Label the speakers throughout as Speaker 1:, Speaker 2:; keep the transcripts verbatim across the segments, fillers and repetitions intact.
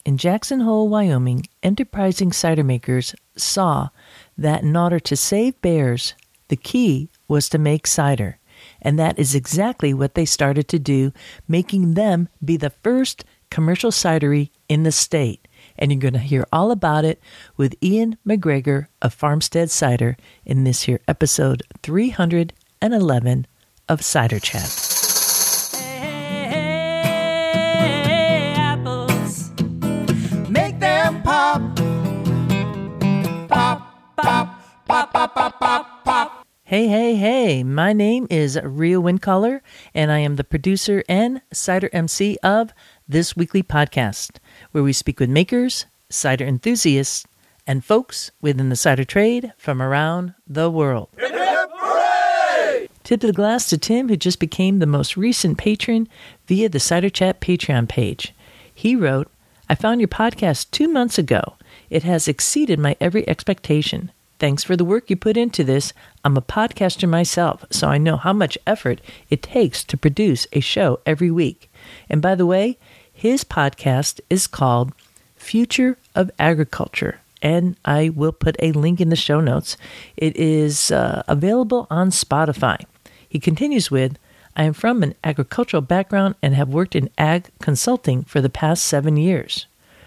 Speaker 1: In Jackson Hole, Wyoming, enterprising cider makers saw that in order to save bears, the key was to make cider. And that is exactly what they started to do, making them be the first commercial cidery in the state. And you're going to hear all about it with Ian McGregor of Farmstead Cider in this here episode three hundred eleven of Cider Chat.
Speaker 2: Hey, hey, hey, apples, make them pop, pop, pop, pop, pop, pop, pop, pop.
Speaker 1: Hey, hey, hey, my name is Rhea Windcaller, and I am the producer and cider M C of this weekly podcast, where we speak with makers, cider enthusiasts, and folks within the cider trade from around the world.
Speaker 2: Hip, hip, hooray!
Speaker 1: Tip of the glass to Tim, who just became the most recent patron via the Cider Chat Patreon page. He wrote, I found your podcast two months ago. It has exceeded my every expectation. Thanks for the work you put into this. I'm a podcaster myself, so I know how much effort it takes to produce a show every week. And by the way, his podcast is called Future of Agriculture, and I will put a link in the show notes. It is uh, available on Spotify. He continues with, I am from an agricultural background and have worked in ag consulting for the past seven years.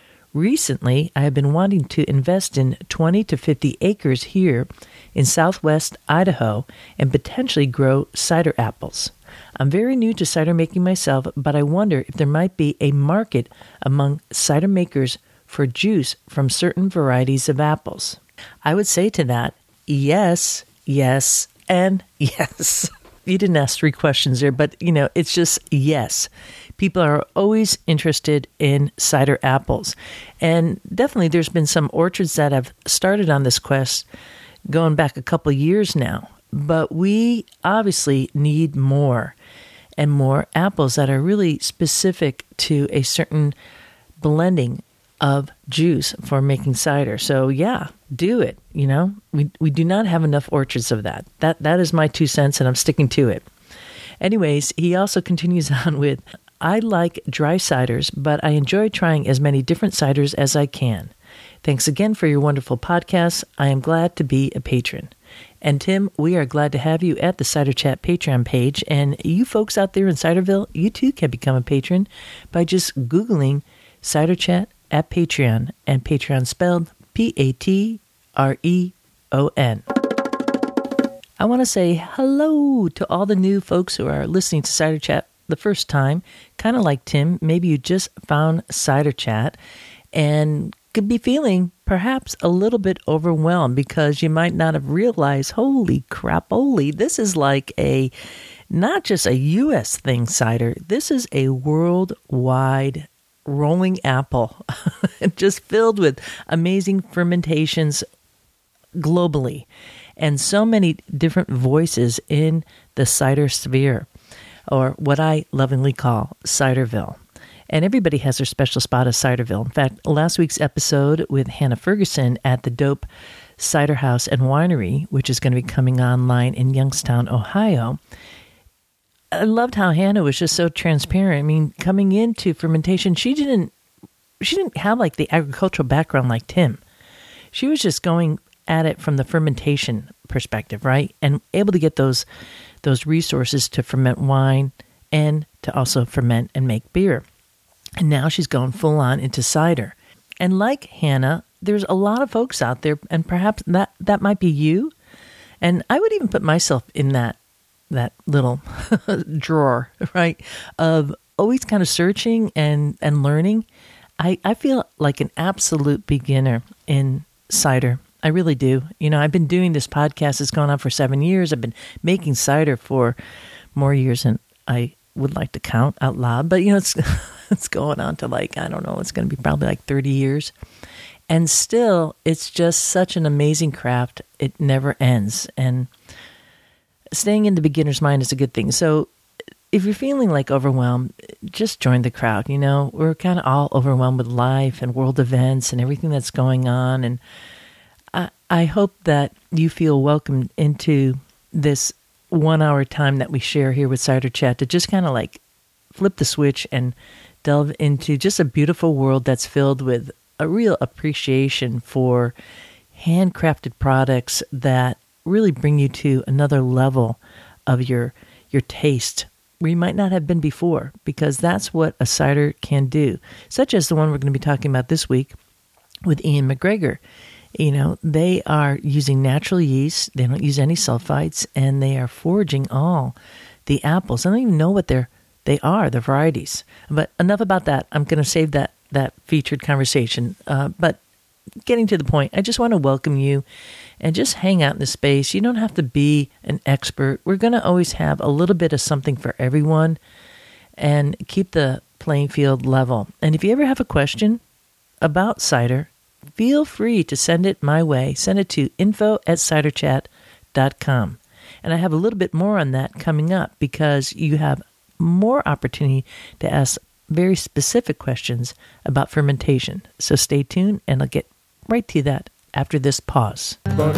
Speaker 1: Recently, I have been wanting to invest in twenty to fifty acres here in southwest Idaho and potentially grow cider apples. I'm very new to cider making myself, but I wonder if there might be a market among cider makers for juice from certain varieties of apples. I would say to that, yes, yes, and yes. You didn't ask three questions there, but, you know, it's just yes. People are always interested in cider apples. And definitely there's been some orchards that have started on this quest going back a couple years now. But we obviously need more and more apples that are really specific to a certain blending of juice for making cider. So yeah, do it. You know, we we do not have enough orchards of that. That that is my two cents, and I'm sticking to it. Anyways, he also continues on with, I like dry ciders, but I enjoy trying as many different ciders as I can. Thanks again for your wonderful podcast. I am glad to be a patron. And Tim, we are glad to have you at the Cider Chat Patreon page. And you folks out there in Ciderville, you too can become a patron by just Googling Cider Chat at Patreon, and Patreon spelled P A T R E O N. I want to say hello to all the new folks who are listening to Cider Chat the first time. Kind of like Tim, maybe you just found Cider Chat and could be feeling perhaps a little bit overwhelmed because you might not have realized, holy crap-oly, this is like a, not just a U S thing, cider. This is a worldwide rolling apple, just filled with amazing fermentations globally, and so many different voices in the cider sphere, or what I lovingly call Ciderville. And everybody has their special spot of Ciderville. In fact, last week's episode with Hannah Ferguson at the Dope Cider House and Winery, which is going to be coming online in Youngstown, Ohio, I loved how Hannah was just so transparent. I mean, coming into fermentation, she didn't she didn't have like the agricultural background like Tim. She was just going at it from the fermentation perspective, right? And able to get those those resources to ferment wine and to also ferment and make beer. And now she's going full on into cider. And like Hannah, there's a lot of folks out there, and perhaps that, that might be you. And I would even put myself in that that little drawer, right, of always kind of searching and, and learning. I, I feel like an absolute beginner in cider. I really do. You know, I've been doing this podcast. It's gone on for seven years. I've been making cider for more years than I would like to count out loud. But, you know, it's it's going on to like, I don't know, it's going to be probably like thirty years. And still, it's just such an amazing craft. It never ends. And staying in the beginner's mind is a good thing. So if you're feeling like overwhelmed, just join the crowd. You know, we're kind of all overwhelmed with life and world events and everything that's going on. And I, I hope that you feel welcomed into this one hour time that we share here with Cider Chat to just kind of like flip the switch and delve into just a beautiful world that's filled with a real appreciation for handcrafted products that really bring you to another level of your your taste where you might not have been before, because that's what a cider can do, such as the one we're going to be talking about this week with Ian McGregor. You know, they are using natural yeast. They don't use any sulfites, and they are foraging all the apples. I don't even know what they're, they are, the varieties. But enough about that. I'm going to save that, that featured conversation. Uh, but getting to the point, I just want to welcome you and just hang out in the space. You don't have to be an expert. We're going to always have a little bit of something for everyone and keep the playing field level. And if you ever have a question about cider, feel free to send it my way. Send it to info at cider chat dot com. And I have a little bit more on that coming up, because you have more opportunity to ask very specific questions about fermentation. So stay tuned, and I'll get right to that after this pause.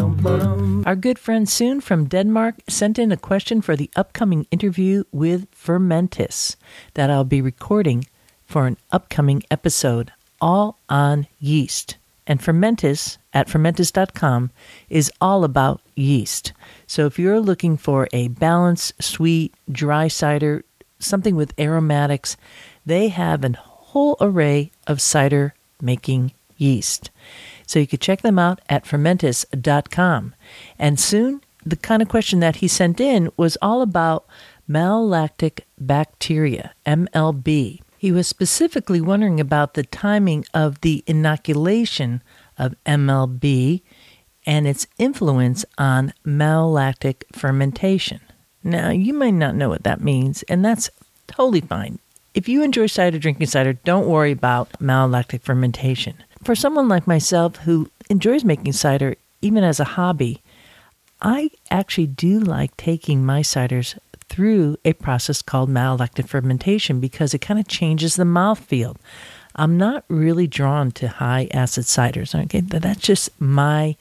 Speaker 1: Our good friend Soon from Denmark sent in a question for the upcoming interview with Fermentis that I'll be recording for an upcoming episode, all on yeast. And Fermentis at fermentis dot com is all about yeast. So if you're looking for a balanced, sweet, dry cider, something with aromatics, they have a whole array of cider making yeast. So you could check them out at fermentis dot com. And soon, the kind of question that he sent in was all about malolactic bacteria, M L B. He was specifically wondering about the timing of the inoculation of M L B and its influence on malolactic fermentation. Now, you might not know what that means, and that's totally fine. If you enjoy cider, drinking cider, don't worry about malolactic fermentation. For someone like myself who enjoys making cider, even as a hobby, I actually do like taking my ciders through a process called malolactic fermentation, because it kind of changes the mouthfeel. I'm not really drawn to high acid ciders. Okay, that's just my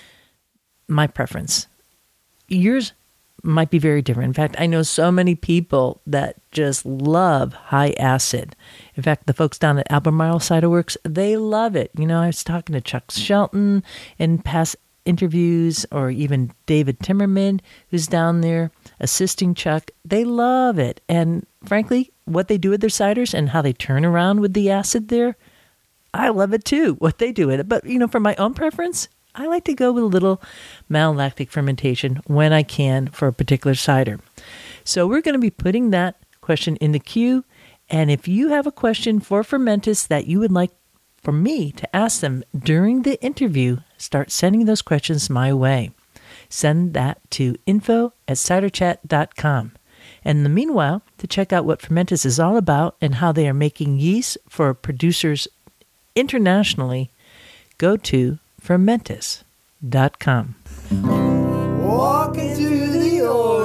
Speaker 1: my preference. Yours might be very different. In fact, I know so many people that just love high acid. In fact, the folks down at Albemarle Cider Works, they love it. You know, I was talking to Chuck Shelton in past interviews, or even David Timmerman, who's down there assisting Chuck. They love it. And frankly, what they do with their ciders and how they turn around with the acid there, I love it too, what they do with it. But, you know, for my own preference, I like to go with a little malolactic fermentation when I can for a particular cider. So we're going to be putting that question in the queue. And if you have a question for Fermentis that you would like for me to ask them during the interview, start sending those questions my way. Send that to info at cider chat dot com. And in the meanwhile, to check out what Fermentis is all about and how they are making yeast for producers internationally, go to fermentis dot com.
Speaker 2: Walking through the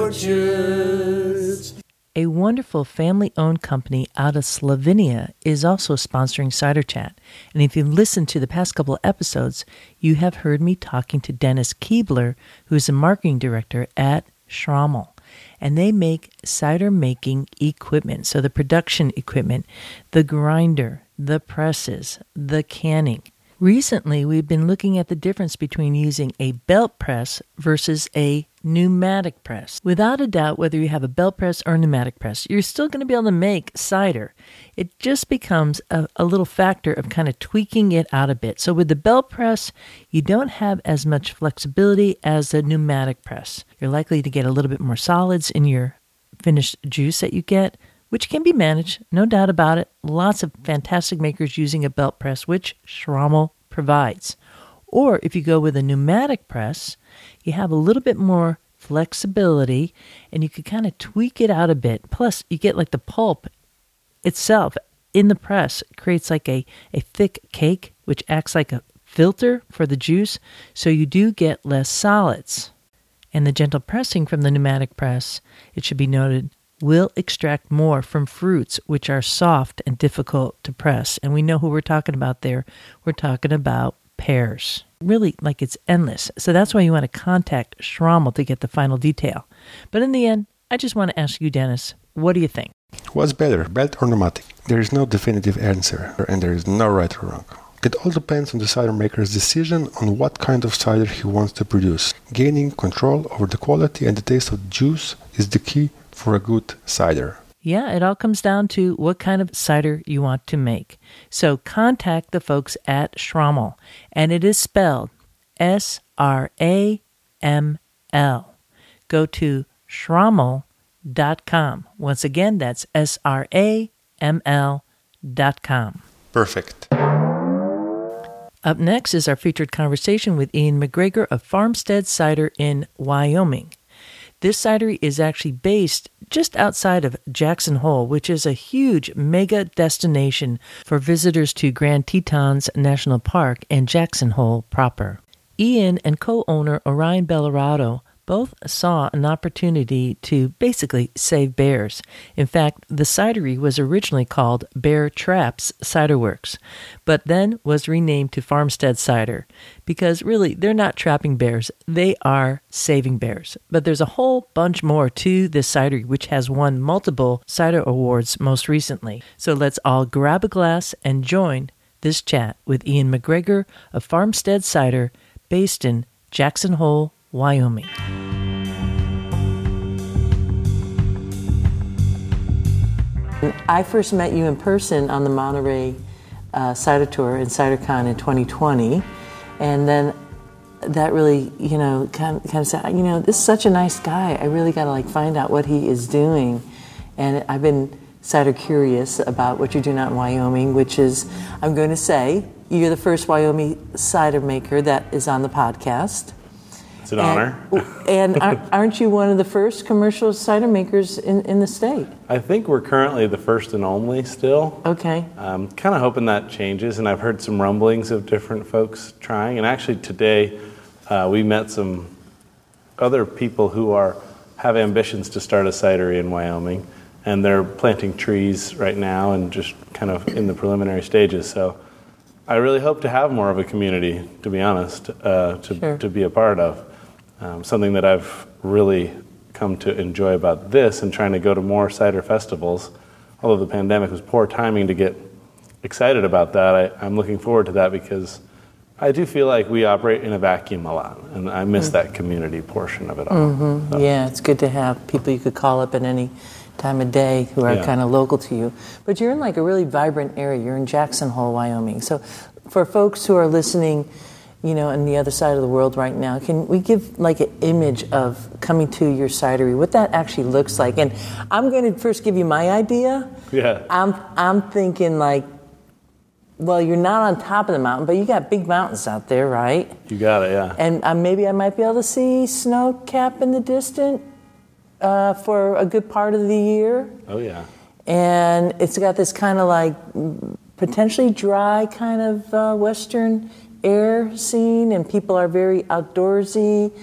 Speaker 2: orchards.
Speaker 1: A wonderful family-owned company out of Slovenia is also sponsoring Cider Chat. And if you've listened to the past couple of episodes, you have heard me talking to Dennis Keebler, who is a marketing director at Schrammel. And they make cider-making equipment, so the production equipment, the grinder, the presses, the canning. Recently, we've been looking at the difference between using a belt press versus a pneumatic press. Without a doubt, whether you have a belt press or a pneumatic press, you're still going to be able to make cider. It just becomes a, a little factor of kind of tweaking it out a bit. So with the belt press, you don't have as much flexibility as the pneumatic press. You're likely to get a little bit more solids in your finished juice that you get, which can be managed, no doubt about it. Lots of fantastic makers using a belt press, which Schrammel provides. Or if you go with a pneumatic press, you have a little bit more flexibility, and you can kind of tweak it out a bit. Plus, you get like the pulp itself in the press creates like a, a thick cake, which acts like a filter for the juice, so you do get less solids. And the gentle pressing from the pneumatic press, it should be noted, will extract more from fruits which are soft and difficult to press. And we know who we're talking about there. We're talking about pears. Really, like it's endless. So that's why you want to contact Schrammel to get the final detail. But in the end, I just want to ask you, Dennis, what do you think?
Speaker 3: What's better, belt or pneumatic? There is no definitive answer, and there is no right or wrong. It all depends on the cider maker's decision on what kind of cider he wants to produce. Gaining control over the quality and the taste of the juice is the key for a good cider.
Speaker 1: Yeah, it all comes down to what kind of cider you want to make. So contact the folks at Schrammel, and it is spelled S R A M L. Go to schrammel dot com. Once again, that's S R A M L dot com.
Speaker 3: Perfect.
Speaker 1: Up next is our featured conversation with Ian McGregor of Farmstead Cider in Wyoming. This cidery is actually based just outside of Jackson Hole, which is a huge mega destination for visitors to Grand Tetons National Park and Jackson Hole proper. Ian and co-owner Orion Bellarado both saw an opportunity to basically save bears. In fact, the cidery was originally called Bear Traps Cider Works, but then was renamed to Farmstead Cider because really they're not trapping bears, they are saving bears. But there's a whole bunch more to this cidery, which has won multiple cider awards most recently. So let's all grab a glass and join this chat with Ian McGregor of Farmstead Cider, based in Jackson Hole, Wyoming. I first met you in person on the Monterey uh, Cider Tour in CiderCon in twenty twenty, and then that really, you know, kind of, kind of said, you know, this is such a nice guy. I really got to like find out what he is doing, and I've been cider curious about what you're doing out in Wyoming, which is, I'm going to say, you're the first Wyoming cider maker that is on the podcast.
Speaker 4: It's an
Speaker 1: and,
Speaker 4: honor.
Speaker 1: And aren't you one of the first commercial cider makers in, in the state?
Speaker 4: I think we're currently the first and only still.
Speaker 1: Okay.
Speaker 4: I'm kind of hoping that changes, and I've heard some rumblings of different folks trying. And actually today uh, we met some other people who are have ambitions to start a cidery in Wyoming, and they're planting trees right now and just kind of in the preliminary stages. So I really hope to have more of a community, to be honest, uh, to,
Speaker 1: sure.
Speaker 4: to be a part of. Um, something that I've really come to enjoy about this and trying to go to more cider festivals. Although the pandemic was poor timing to get excited about that, I, I'm looking forward to that because I do feel like we operate in a vacuum a lot, and I miss mm-hmm. that community portion of it all.
Speaker 1: Mm-hmm. So. Yeah, it's good to have people you could call up at any time of day who are yeah. kind of local to you. But you're in like a really vibrant area. You're in Jackson Hole, Wyoming. So for folks who are listening, you know, on the other side of the world right now, can we give like an image of coming to your cidery, what that actually looks like? And I'm going to first give you my idea.
Speaker 4: Yeah.
Speaker 1: I'm I'm thinking like, well, you're not on top of the mountain, but you got big mountains out there, right?
Speaker 4: You got it, yeah.
Speaker 1: And uh, maybe I might be able to see snow cap in the distance uh, for a good part of the year.
Speaker 4: Oh, yeah.
Speaker 1: And it's got this kind of like potentially dry kind of uh, western air scene, and people are very outdoorsy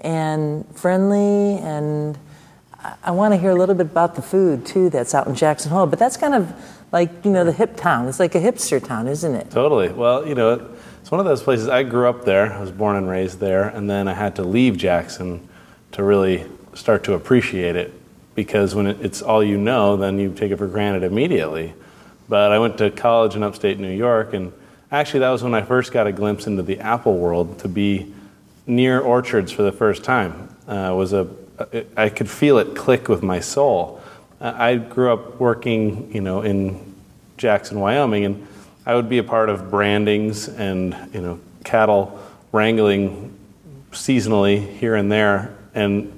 Speaker 1: and friendly, and I, I want to hear a little bit about the food too that's out in Jackson Hole. But that's kind of like, you know, the hip town. It's like a hipster town, isn't it?
Speaker 4: Totally. Well, you know, it's one of those places. I grew up there. I was born and raised there, and then I had to leave Jackson to really start to appreciate it, because when it, it's all you know, then you take it for granted immediately. But I went to college in upstate New York, and actually, that was when I first got a glimpse into the apple world. To be near orchards for the first time uh, was a. I could feel it click with my soul. Uh, I grew up working, you know, in Jackson, Wyoming, and I would be a part of brandings and, you know, cattle wrangling seasonally here and there, and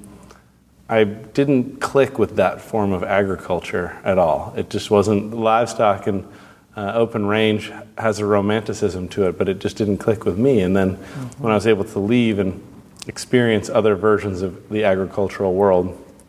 Speaker 4: I didn't click with that form of agriculture at all. It just wasn't livestock and Uh, open range has a romanticism to it, but it just didn't click with me. And then mm-hmm. when I was able to leave and experience other versions of the agricultural world,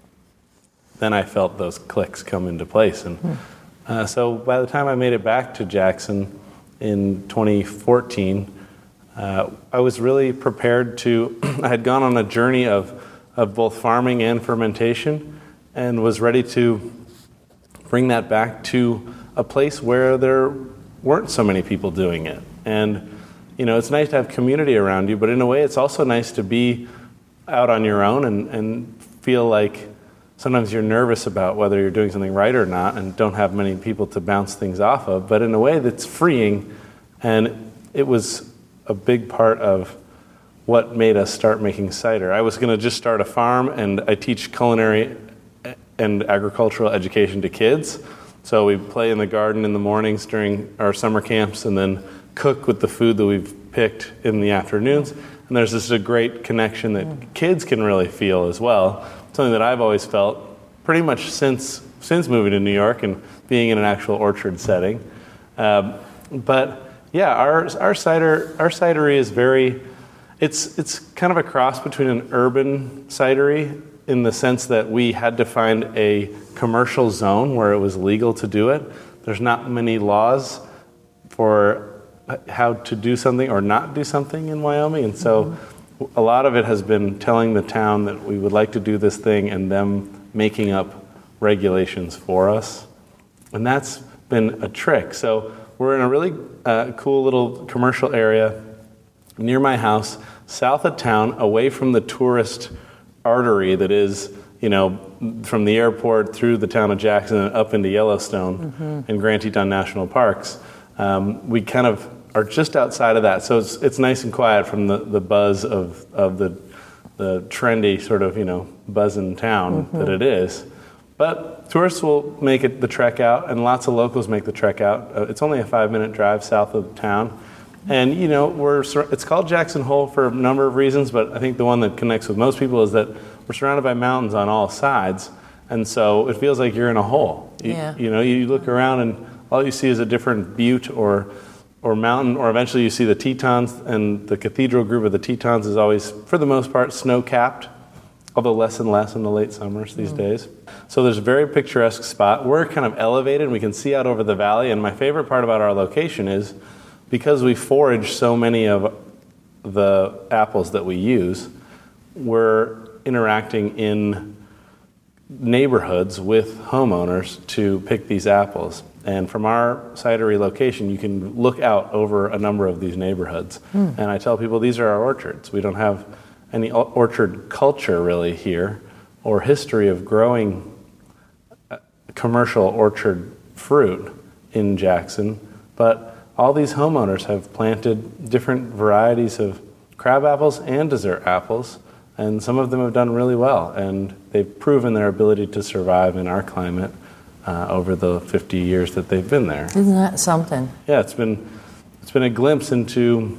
Speaker 4: then I felt those clicks come into place. And uh, so by the time I made it back to Jackson in twenty fourteen, uh, I was really prepared to, I had gone on a journey of, of both farming and fermentation, and was ready to bring that back to a place where there weren't so many people doing it. And, you know, it's nice to have community around you, but in a way it's also nice to be out on your own and, and feel like sometimes you're nervous about whether you're doing something right or not and don't have many people to bounce things off of, but in a way that's freeing. And it was a big part of what made us start making cider. I was going to just start a farm, and I teach culinary and agricultural education to kids. So we play in the garden in the mornings during our summer camps and then cook with the food that we've picked in the afternoons. And there's just a great connection that mm. kids can really feel as well. Something that I've always felt pretty much since since moving to New York and being in an actual orchard setting. Um, but yeah, our our cider our cidery is very it's it's kind of a cross between an urban cidery in the sense that we had to find a commercial zone where it was legal to do it. There's not many laws for how to do something or not do something in Wyoming, and so mm-hmm. a lot of it has been telling the town that we would like to do this thing and them making up regulations for us, and that's been a trick. So we're in a really uh, cool little commercial area near my house, south of town, away from the tourist artery that is, you know, from the airport through the town of Jackson and up into Yellowstone mm-hmm. and Grand Teton National Parks. Um, we kind of are just outside of that, so it's it's nice and quiet from the, the buzz of of the the trendy sort of, you know, buzzing town mm-hmm. that it is. But tourists will make it the trek out, and lots of locals make the trek out. Uh, it's only a five minute drive south of town, and you know we're it's called Jackson Hole for a number of reasons, but I think the one that connects with most people is that we're surrounded by mountains on all sides, and so it feels like you're in a hole. You,
Speaker 1: yeah.
Speaker 4: you know, you look around and all you see is a different butte or or mountain, or eventually you see the Tetons, and the cathedral group of the Tetons is always, for the most part, snow-capped, although less and less in the late summers these mm. days. So there's a very picturesque spot. We're kind of elevated, and we can see out over the valley, and my favorite part about our location is because we forage so many of the apples that we use, we're interacting in neighborhoods with homeowners to pick these apples. And from our cidery location, you can look out over a number of these neighborhoods. Mm. And I tell people these are our orchards. We don't have any orchard culture really here or history of growing commercial orchard fruit in Jackson. But all these homeowners have planted different varieties of crab apples and dessert apples. And some of them have done really well. And they've proven their ability to survive in our climate Uh, over the fifty years that they've been there.
Speaker 1: Isn't that something?
Speaker 4: Yeah, it's been it's been a glimpse into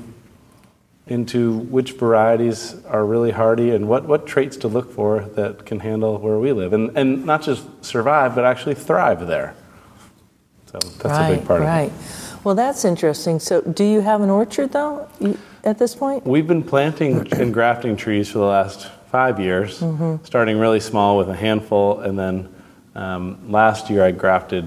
Speaker 4: into which varieties are really hardy and what, what traits to look for that can handle where we live, and and not just survive but actually thrive there. So that's
Speaker 1: right,
Speaker 4: a big part
Speaker 1: right.
Speaker 4: of it.
Speaker 1: Well, that's interesting. So, do you have an orchard though at this point?
Speaker 4: We've been planting and grafting trees for the last five years, mm-hmm. starting really small with a handful, and then. Um, last year I grafted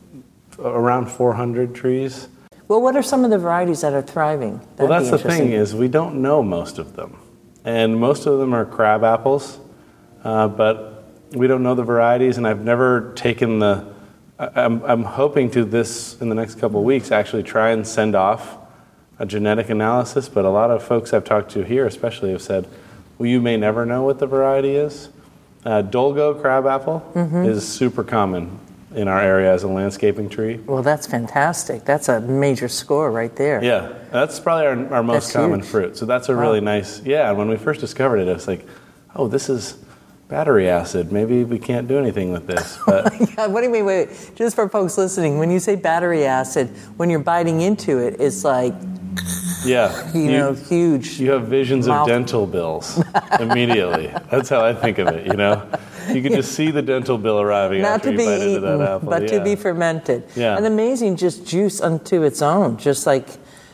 Speaker 4: around four hundred trees.
Speaker 1: Well, what are some of the varieties that are thriving? That'd
Speaker 4: well, that's the thing is we don't know most of them. And most of them are crab apples, uh, but we don't know the varieties, and I've never taken the... I'm, I'm hoping to this, in the next couple of weeks, actually try and send off a genetic analysis, but a lot of folks I've talked to here especially have said, well, you may never know what the variety is. Uh, Dolgo crabapple mm-hmm. is super common in our area as a landscaping tree.
Speaker 1: Well, that's fantastic. That's a major score right there.
Speaker 4: Yeah, that's probably our, our most
Speaker 1: that's
Speaker 4: common
Speaker 1: huge.
Speaker 4: fruit. So that's a really wow. nice, yeah, and when we first discovered it, I was like, oh, this is battery acid. Maybe we can't do anything with this. But
Speaker 1: oh my God, what do you mean? Wait, wait, just for folks listening, when you say battery acid, when you're biting into it, it's like...
Speaker 4: Yeah.
Speaker 1: You, you know, huge.
Speaker 4: You have visions mouth. of dental bills immediately. That's how I think of it, you know? You can just see the dental bill arriving
Speaker 1: Not
Speaker 4: after
Speaker 1: to
Speaker 4: you
Speaker 1: be
Speaker 4: bite
Speaker 1: eaten,
Speaker 4: into that apple.
Speaker 1: but
Speaker 4: yeah.
Speaker 1: to be fermented.
Speaker 4: Yeah.
Speaker 1: And amazing just juice unto its own. Just like,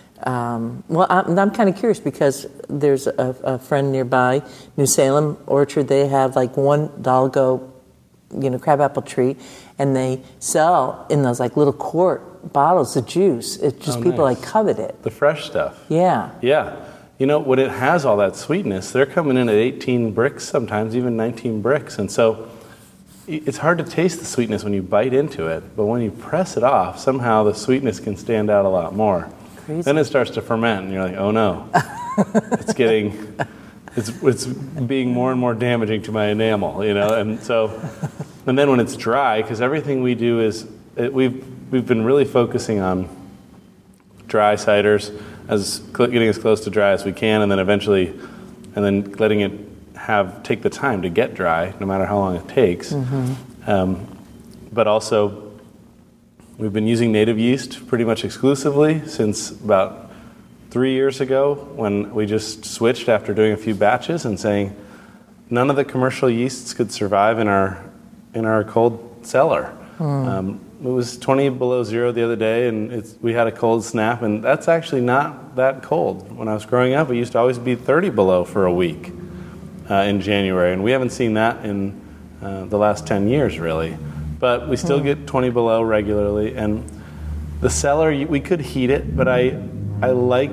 Speaker 1: um, well, I'm, I'm kind of curious because there's a, a friend nearby, New Salem Orchard. They have like one Dolgo, you know, crabapple tree, and they sell in those like little quart bottles of juice. It's just
Speaker 4: oh,
Speaker 1: people
Speaker 4: nice.
Speaker 1: like covet it.
Speaker 4: The fresh stuff.
Speaker 1: Yeah.
Speaker 4: Yeah. You know, when it has all that sweetness, they're coming in at eighteen bricks, sometimes even nineteen bricks. And so it's hard to taste the sweetness when you bite into it, but when you press it off, somehow the sweetness can stand out a lot more.
Speaker 1: Crazy.
Speaker 4: Then it starts to ferment, and you're like, oh no, it's getting it's it's being more and more damaging to my enamel, you know. And so, and then when it's dry, because everything we do is it, we've we've been really focusing on dry ciders, as getting as close to dry as we can, and then eventually, and then letting it have take the time to get dry, no matter how long it takes. Mm-hmm. Um, but also, we've been using native yeast pretty much exclusively since about three years ago, when we just switched after doing a few batches and saying none of the commercial yeasts could survive in our in our cold cellar. Mm. Um, it was twenty below zero the other day, and it's, we had a cold snap, and that's actually not that cold. When I was growing up, it used to always be thirty below for a week uh, in January, and we haven't seen that in uh, the last ten years, really. But we still mm. get twenty below regularly, and the cellar, we could heat it, but I I like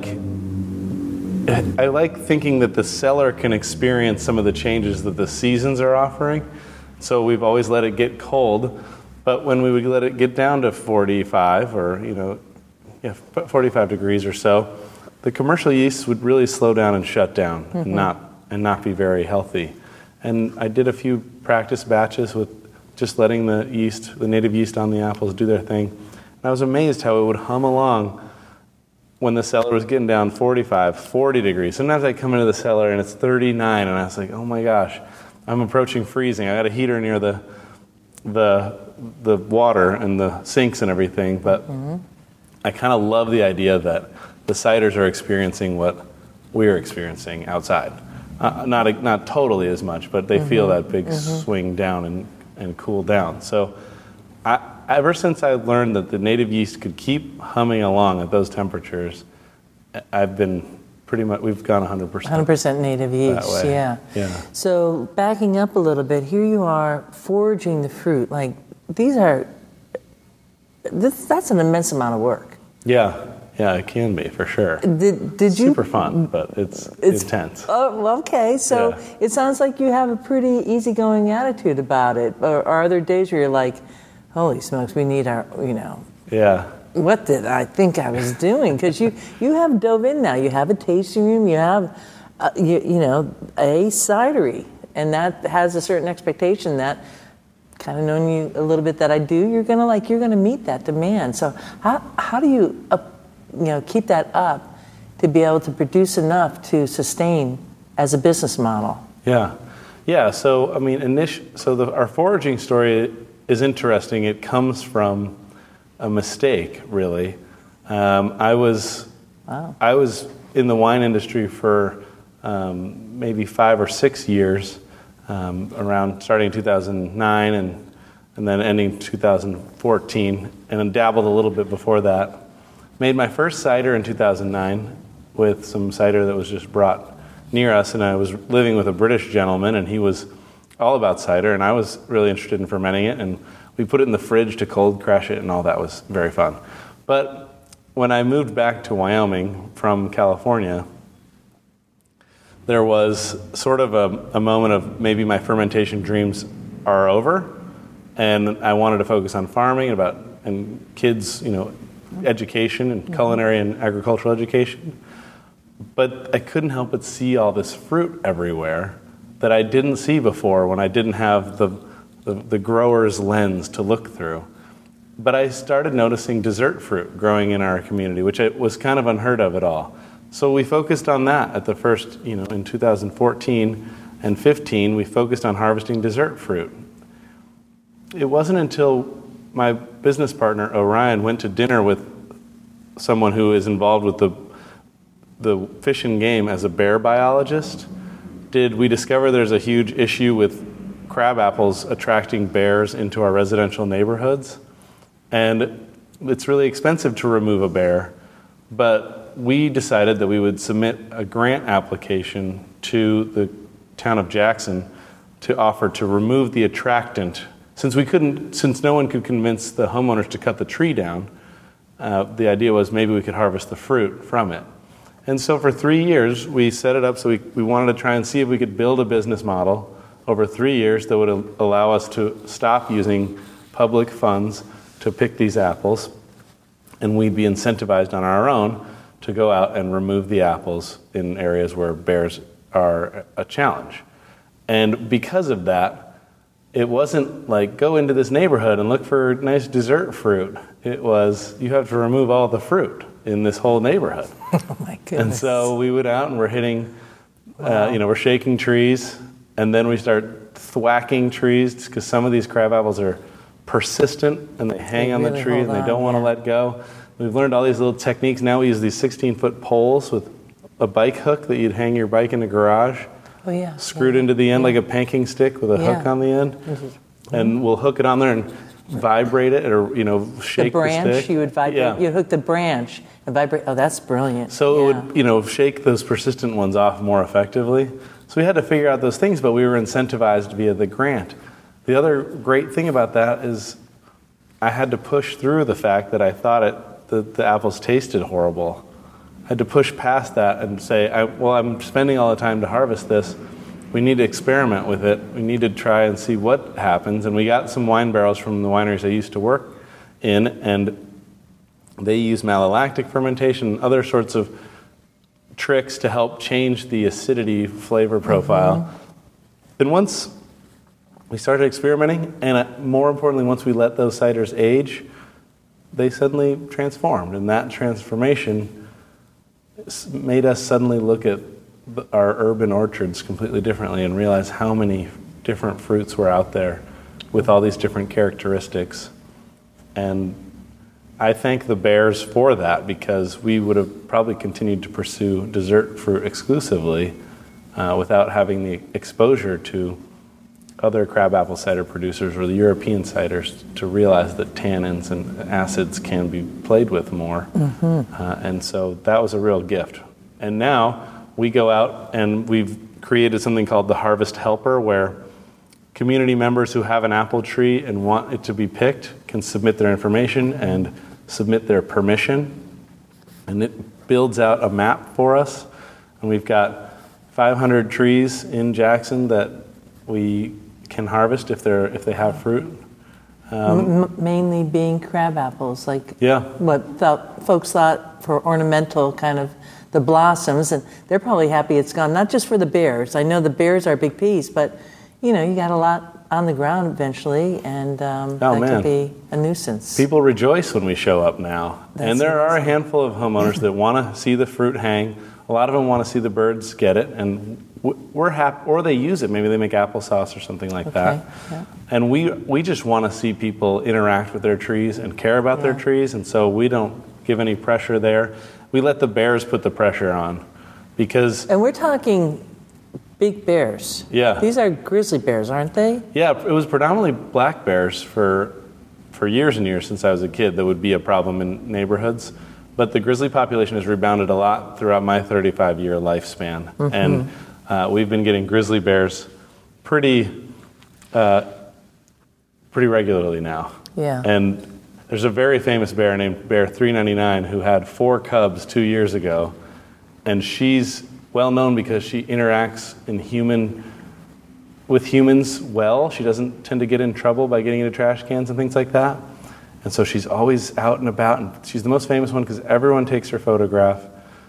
Speaker 4: I like thinking that the cellar can experience some of the changes that the seasons are offering. So we've always let it get cold, but when we would let it get down to forty-five or you know, yeah, forty-five degrees or so, the commercial yeast would really slow down and shut down mm-hmm. and not and not be very healthy. And I did a few practice batches with just letting the yeast, the native yeast on the apples do their thing. And I was amazed how it would hum along when the cellar was getting down forty-five, forty degrees. Sometimes I come into the cellar and it's thirty-nine, and I was like, oh my gosh, I'm approaching freezing. I got a heater near the the the water and the sinks and everything, but mm-hmm. I kind of love the idea that the ciders are experiencing what we're experiencing outside. Uh, not not totally as much, but they mm-hmm. feel that big mm-hmm. swing down and, and cool down. So I Ever since I learned that the native yeast could keep humming along at those temperatures, I've been pretty much, we've gone one hundred percent.
Speaker 1: one hundred percent native yeast, yeah.
Speaker 4: yeah.
Speaker 1: So backing up a little bit, here you are foraging the fruit. Like, these are, this, that's an immense amount of work.
Speaker 4: Yeah, yeah, it can be, for sure.
Speaker 1: Did, did
Speaker 4: it's
Speaker 1: you?
Speaker 4: Super fun, but it's, it's intense.
Speaker 1: Oh, well, okay. So yeah. It sounds like you have a pretty easygoing attitude about it. Or are there days where you're like, holy smokes, we need our, you know.
Speaker 4: Yeah.
Speaker 1: What did I think I was doing? Because you, you have dove in now. You have a tasting room. You have, uh, you, you know, a cidery. And that has a certain expectation that, kind of knowing you a little bit that I do, you're going to like, you're going to meet that demand. So how how do you, up, you know, keep that up to be able to produce enough to sustain as a business model?
Speaker 4: Yeah. Yeah. So, I mean, init- so the, our foraging story is interesting. It comes from a mistake, really. Um, I was wow. I was in the wine industry for um, maybe five or six years, um, around starting in two thousand nine and and then ending two thousand fourteen, and then dabbled a little bit before that. Made my first cider in two thousand nine with some cider that was just brought near us, and I was living with a British gentleman, and he was all about cider, and I was really interested in fermenting it, and we put it in the fridge to cold crash it, and all that was very fun. But when I moved back to Wyoming from California, there was sort of a, a moment of maybe my fermentation dreams are over, and I wanted to focus on farming about and kids, you know, education and culinary and agricultural education. But I couldn't help but see all this fruit everywhere that I didn't see before when I didn't have the, the the grower's lens to look through. But I started noticing dessert fruit growing in our community, which was kind of unheard of at all. So we focused on that at the first, you know, in two thousand fourteen and fifteen, we focused on harvesting dessert fruit. It wasn't until my business partner, Orion, went to dinner with someone who is involved with the the Fish and Game as a bear biologist, did we discover there's a huge issue with crab apples attracting bears into our residential neighborhoods. And it's really expensive to remove a bear, but we decided that we would submit a grant application to the town of Jackson to offer to remove the attractant. Since we couldn't, since no one could convince the homeowners to cut the tree down, uh, the idea was maybe we could harvest the fruit from it. And so for three years, we set it up so we, we wanted to try and see if we could build a business model over three years that would allow us to stop using public funds to pick these apples, and we'd be incentivized on our own to go out and remove the apples in areas where bears are a challenge. And because of that, it wasn't like go into this neighborhood and look for nice dessert fruit. It was you have to remove all the fruit in this whole neighborhood.
Speaker 1: Oh my goodness.
Speaker 4: And so we went out and we're hitting, wow. uh, you know, we're shaking trees, and then we start thwacking trees because some of these crab apples are persistent and they hang
Speaker 1: They
Speaker 4: on
Speaker 1: really
Speaker 4: the tree
Speaker 1: hold
Speaker 4: and they
Speaker 1: on,
Speaker 4: don't want to
Speaker 1: yeah.
Speaker 4: let go. We've learned all these little techniques. Now we use these sixteen-foot poles with a bike hook that you'd hang your bike in the garage,
Speaker 1: Oh yeah.
Speaker 4: screwed
Speaker 1: yeah.
Speaker 4: into the end
Speaker 1: yeah.
Speaker 4: like a panking stick with a
Speaker 1: Yeah.
Speaker 4: hook on the end, and we'll hook it on there and vibrate it or you know shake
Speaker 1: the branch,
Speaker 4: the stick.
Speaker 1: you would vibrate.
Speaker 4: Yeah.
Speaker 1: You'd hook the branch and vibrate. Oh, that's brilliant.
Speaker 4: So
Speaker 1: yeah.
Speaker 4: it would, you know, shake those persistent ones off more effectively. So we had to figure out those things, but we were incentivized via the grant. The other great thing about that is I had to push through the fact that I thought it the, the apples tasted horrible. I had to push past that and say, I, well, I'm spending all the time to harvest this. We need to experiment with it. We need to try and see what happens. And we got some wine barrels from the wineries I used to work in, and they use malolactic fermentation and other sorts of tricks to help change the acidity flavor profile. Mm-hmm. And once we started experimenting, and uh, more importantly, once we let those ciders age, they suddenly transformed. And that transformation made us suddenly look at our urban orchards completely differently and realize how many different fruits were out there with all these different characteristics. And I thank the bears for that, because we would have probably continued to pursue dessert fruit exclusively uh, without having the exposure to other crabapple cider producers or the European ciders to realize that tannins and acids can be played with more. Mm-hmm. Uh, and so that was a real gift. And now we go out and we've created something called the Harvest Helper, where community members who have an apple tree and want it to be picked can submit their information and submit their permission. And it builds out a map for us. And we've got five hundred trees in Jackson that we can harvest if they're if they have fruit. Um,
Speaker 1: M- mainly being crab apples, like
Speaker 4: Yeah.
Speaker 1: what thought, folks thought for ornamental kind of the blossoms, and they're probably happy it's gone. Not just for the bears. I know the bears are a big piece, but you know you got a lot on the ground eventually, and um,
Speaker 4: Oh,
Speaker 1: that
Speaker 4: man.
Speaker 1: could be a nuisance.
Speaker 4: People rejoice when we show up now.
Speaker 1: That's
Speaker 4: and there are a
Speaker 1: amazing.
Speaker 4: handful of homeowners that want to see the fruit hang. A lot of them want to see the birds get it, and w- we're happy, or they use it. Maybe they make applesauce or something like
Speaker 1: Okay,
Speaker 4: that.
Speaker 1: yeah.
Speaker 4: And we we just want to see people interact with their trees and care about their
Speaker 1: Yeah.
Speaker 4: trees, and so we don't give any pressure there. We let the bears put the pressure on, because
Speaker 1: And we're talking big bears.
Speaker 4: Yeah.
Speaker 1: These are grizzly bears, aren't they?
Speaker 4: yeah, it was predominantly black bears for for years and years since I was a kid. That would be a problem in neighborhoods. But the grizzly population has rebounded a lot throughout my thirty-five year lifespan. Mm-hmm. And uh, we've been getting grizzly bears pretty uh, pretty regularly now.
Speaker 1: Yeah.
Speaker 4: And there's a very famous bear named Bear three ninety-nine who had four cubs two years ago. And she's well known because she interacts in human with humans well. She doesn't tend to get in trouble by getting into trash cans and things like that. And so she's always out and about, and she's the most famous one because everyone takes her photograph.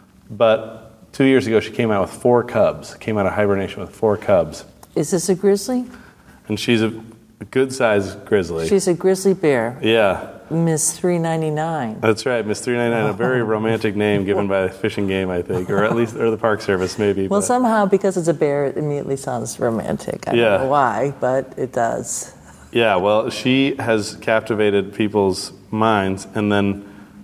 Speaker 4: But two years ago, she came out with four cubs, came out of hibernation with four cubs.
Speaker 1: Is this a grizzly?
Speaker 4: And she's a good-sized grizzly.
Speaker 1: She's a grizzly bear,
Speaker 4: yeah,
Speaker 1: Miss three ninety-nine.
Speaker 4: that's right, Miss three ninety-nine, a very romantic name given by Fish and Game, I think, or at least or the Park Service, maybe.
Speaker 1: Well,
Speaker 4: but-
Speaker 1: somehow, because it's a bear, it immediately sounds romantic. I
Speaker 4: Yeah.
Speaker 1: don't know why, but it does.
Speaker 4: Yeah, well, she has captivated people's minds, and then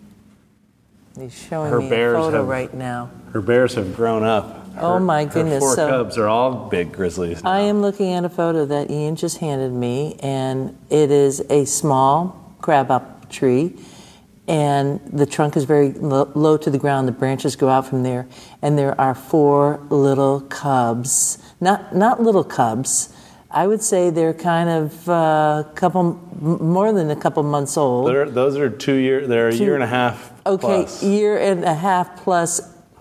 Speaker 1: He's showing
Speaker 4: Her
Speaker 1: me a
Speaker 4: bears
Speaker 1: photo
Speaker 4: have-
Speaker 1: right now.
Speaker 4: her bears have grown up.
Speaker 1: Oh,
Speaker 4: Her-
Speaker 1: my
Speaker 4: her
Speaker 1: goodness,
Speaker 4: four
Speaker 1: so-
Speaker 4: cubs are all big grizzlies now.
Speaker 1: I am looking at a photo that Ian just handed me, and it is a small crabapple tree, and the trunk is very lo- low to the ground. The branches go out from there, and there are four little cubs. Not not little cubs. I would say they're kind of a couple, m- more than a couple months old.
Speaker 4: They're, those are two year. They're a
Speaker 1: Two-
Speaker 4: year and a half
Speaker 1: okay,
Speaker 4: plus.
Speaker 1: year and a half plus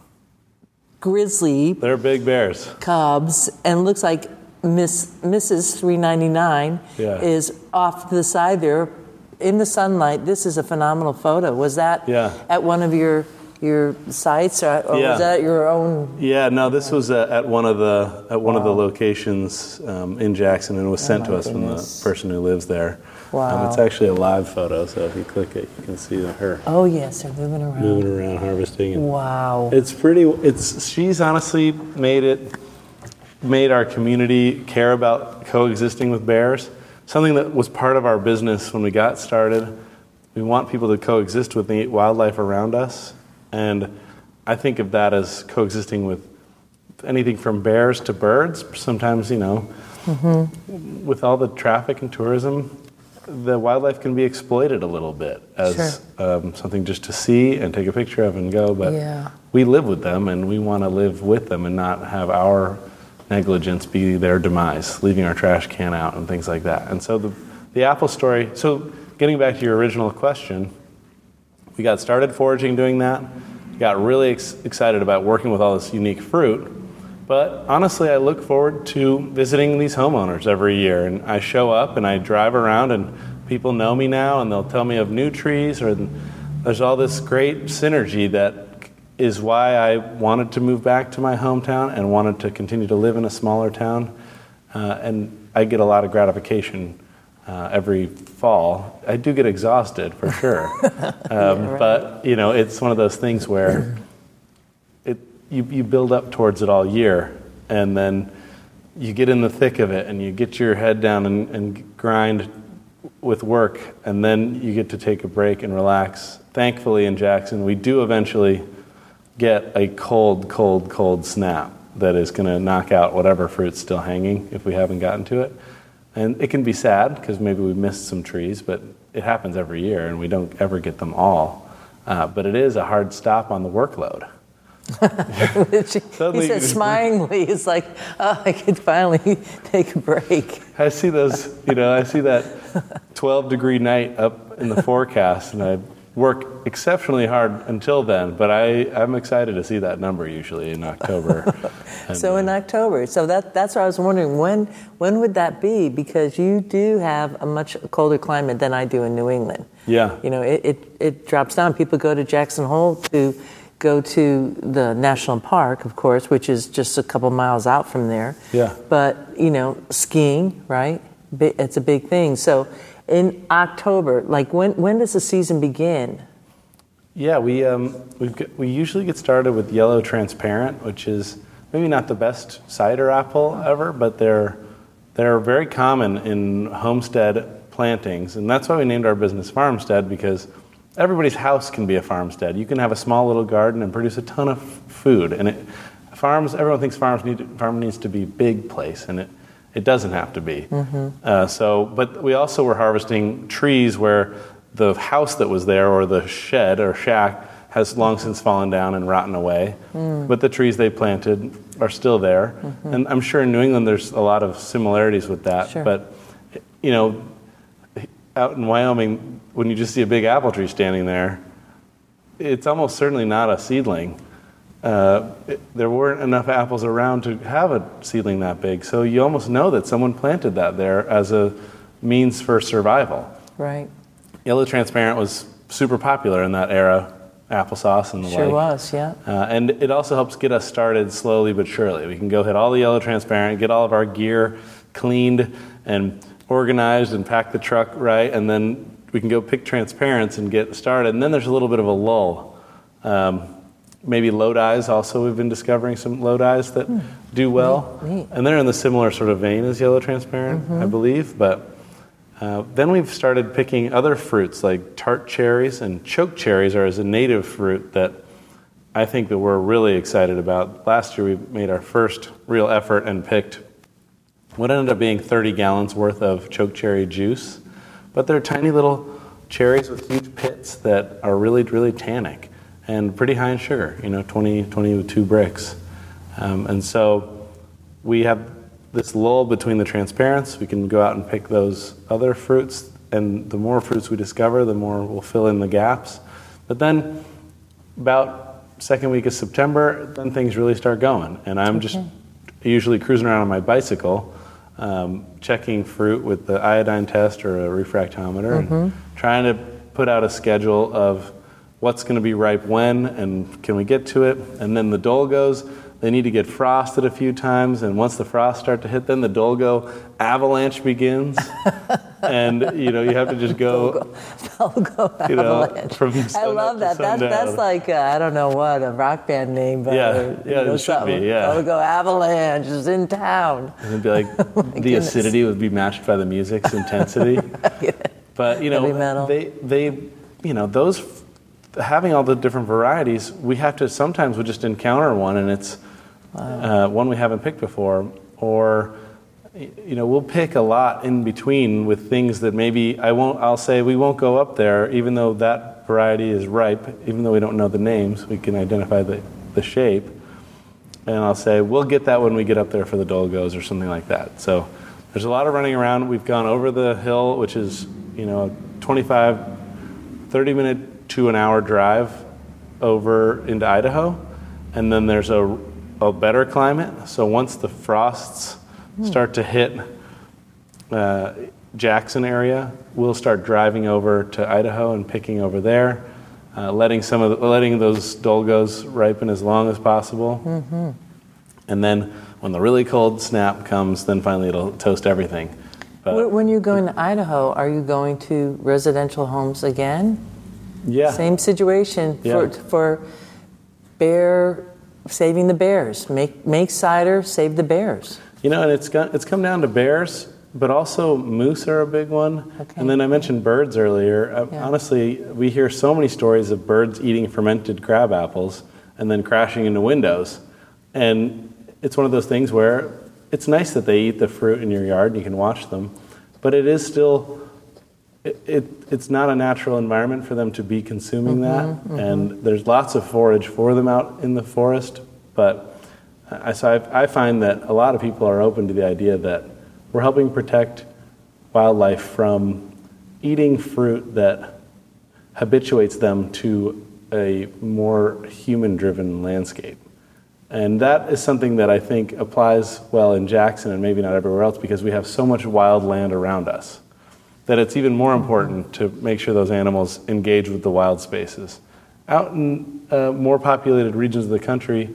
Speaker 1: grizzly
Speaker 4: They're big bears.
Speaker 1: cubs, and looks like Miss Missus three ninety-nine
Speaker 4: Yeah.
Speaker 1: is off to the side there in the sunlight. This is a phenomenal photo. Was that
Speaker 4: Yeah.
Speaker 1: at one of your your sites, or, or
Speaker 4: Yeah.
Speaker 1: was that your own?
Speaker 4: Yeah, no, this was uh, at one of the at one of the locations um, in Jackson, and it was sent
Speaker 1: Oh,
Speaker 4: to
Speaker 1: my
Speaker 4: us
Speaker 1: goodness.
Speaker 4: from the person who lives there.
Speaker 1: Wow.
Speaker 4: Um, it's actually a live photo, so if you click it, you can see her
Speaker 1: Oh yes, they're moving around.
Speaker 4: moving around harvesting. And
Speaker 1: Wow.
Speaker 4: it's pretty. It's she's honestly made it made our community care about coexisting with bears. Something that was part of our business when we got started. We want people to coexist with the wildlife around us, and I think of that as coexisting with anything from bears to birds. Sometimes, you know, mm-hmm. with all the traffic and tourism, the wildlife can be exploited a little bit as
Speaker 1: Sure.
Speaker 4: um, something just to see and take a picture of and go. But
Speaker 1: Yeah.
Speaker 4: we live with them, and we want to live with them and not have our negligence be their demise, leaving our trash can out and things like that. And so the the apple story. So getting back to your original question, we got started foraging doing that. Got really ex- excited about working with all this unique fruit. But honestly, I look forward to visiting these homeowners every year. And I show up and I drive around, and people know me now, and they'll tell me of new trees. Or there's all this great synergy that is why I wanted to move back to my hometown and wanted to continue to live in a smaller town. Uh, and I get a lot of gratification uh, every fall. I do get exhausted for sure. um,
Speaker 1: Yeah, right.
Speaker 4: But, you know, it's one of those things where it you, you build up towards it all year, and then you get in the thick of it and you get your head down and, and grind with work, and then you get to take a break and relax. Thankfully in Jackson, we do eventually get a cold, cold, cold snap that is going to knock out whatever fruit's still hanging if we haven't gotten to it. And it can be sad because maybe we missed some trees, but it happens every year and we don't ever get them all. Uh, but it is a hard stop on the workload.
Speaker 1: Which he said smilingly, it's like, oh, I could finally take a break.
Speaker 4: I see those, you know, I see that twelve degree night up in the forecast, and I work exceptionally hard until then, but I, I'm excited to see that number usually in October. And,
Speaker 1: So in October, so that that's what I was wondering, when when would that be? Because you do have a much colder climate than I do in New England.
Speaker 4: Yeah.
Speaker 1: You know, it, it, it drops down. People go to Jackson Hole to go to the national park, of course, which is just a couple miles out from there.
Speaker 4: Yeah.
Speaker 1: But, you know, skiing, right? Bi- It's a big thing. So in October, like when when does the season begin?
Speaker 4: Yeah, we um, we've got, we usually get started with yellow transparent, which is maybe not the best cider apple ever, but they're they're very common in homestead plantings, and that's why we named our business Farmstead, because everybody's house can be a farmstead. You can have a small little garden and produce a ton of food, and it, farms. Everyone thinks farms need to, farm needs to be a big place, and it it doesn't have to be. Mm-hmm. Uh, so, but we also were harvesting trees where the house that was there, or the shed or shack, has long since fallen down and rotten away. Mm. But the trees they planted are still there. Mm-hmm. And I'm sure in New England there's a lot of similarities with that.
Speaker 1: Sure.
Speaker 4: But, you know, out in Wyoming, when you just see a big apple tree standing there, it's almost certainly not a seedling. Uh, it, there weren't enough apples around to have a seedling that big. So you almost know that someone planted that there as a means for survival.
Speaker 1: Right.
Speaker 4: Yellow transparent was super popular in that era, applesauce and the
Speaker 1: Sure
Speaker 4: like.
Speaker 1: was, yeah.
Speaker 4: Uh, and it also helps get us started slowly but surely. We can go hit all the yellow transparent, get all of our gear cleaned and organized and pack the truck right, and then we can go pick transparents and get started. And then there's a little bit of a lull. Um, maybe Lodi's also, we've been discovering some Lodi's that hmm. do well.
Speaker 1: Neat, neat.
Speaker 4: And they're in the similar sort of vein as yellow transparent, mm-hmm. I believe. But uh, then we've started picking other fruits like tart cherries, and choke cherries are as a native fruit that I think that we're really excited about. Last year we made our first real effort and picked what ended up being thirty gallons worth of choke cherry juice. But they're tiny little cherries with huge pits that are really, really tannic and pretty high in sugar, you know, twenty, twenty-two bricks. Um, and so we have this lull between the transparents. We can go out and pick those other fruits, and the more fruits we discover, the more we'll fill in the gaps. But then about second week of September, then things really start going. And I'm okay. just usually cruising around on my bicycle, um, checking fruit with the iodine test or a refractometer, mm-hmm. and trying to put out a schedule of what's going to be ripe when, and can we get to it? And then the Dolgos, they need to get frosted a few times, and once the frosts start to hit, then the Dolgo avalanche begins. And, you know, you have to just go,
Speaker 1: Dolgo
Speaker 4: you know,
Speaker 1: avalanche.
Speaker 4: from
Speaker 1: I love that. That's, that's like, uh, I don't know what, a rock band name. But,
Speaker 4: Yeah,
Speaker 1: uh,
Speaker 4: yeah,
Speaker 1: you know,
Speaker 4: it should be,
Speaker 1: something.
Speaker 4: yeah.
Speaker 1: Dolgo avalanche is in town.
Speaker 4: And it'd be like,
Speaker 1: Oh
Speaker 4: the
Speaker 1: goodness.
Speaker 4: acidity would be matched by the music's intensity. But, you
Speaker 1: Heavy
Speaker 4: know,
Speaker 1: metal.
Speaker 4: they, they, you know, those, having all the different varieties, we have to, sometimes we just encounter one and it's uh, one we haven't picked before, or, you know, we'll pick a lot in between with things that maybe I won't, I'll say we won't go up there, even though that variety is ripe, even though we don't know the names, we can identify the, the shape. And I'll say, we'll get that when we get up there for the Dolgos or something like that. So there's a lot of running around. We've gone over the hill, which is, you know, a twenty-five, thirty minute to an hour drive over into Idaho. And then there's a, a better climate. So once the frosts start to hit uh, Jackson area, we'll start driving over to Idaho and picking over there, uh, letting some of the, letting those Dolgos ripen as long as possible. Mm-hmm. And then when the really cold snap comes, then finally it'll toast everything. But,
Speaker 1: When you're going to Idaho, are you going to residential homes again?
Speaker 4: yeah.
Speaker 1: Same situation
Speaker 4: Yeah.
Speaker 1: for for bear saving the bears. Make make cider, save the bears.
Speaker 4: You know, and it's got, it's come down to bears, but also moose are a big one.
Speaker 1: Okay.
Speaker 4: And then I mentioned birds earlier. Uh,
Speaker 1: Yeah.
Speaker 4: Honestly, we hear so many stories of birds eating fermented crab apples and then crashing into windows. And it's one of those things where it's nice that they eat the fruit in your yard and you can watch them, but it is still, it, it it's not a natural environment for them to be consuming
Speaker 1: Mm-hmm,
Speaker 4: that.
Speaker 1: mm-hmm.
Speaker 4: And there's lots of forage for them out in the forest, but I, so I, I find that a lot of people are open to the idea that we're helping protect wildlife from eating fruit that habituates them to a more human-driven landscape. And that is something that I think applies well in Jackson and maybe not everywhere else because we have so much wild land around us that it's even more important to make sure those animals engage with the wild spaces. Out in uh, more populated regions of the country,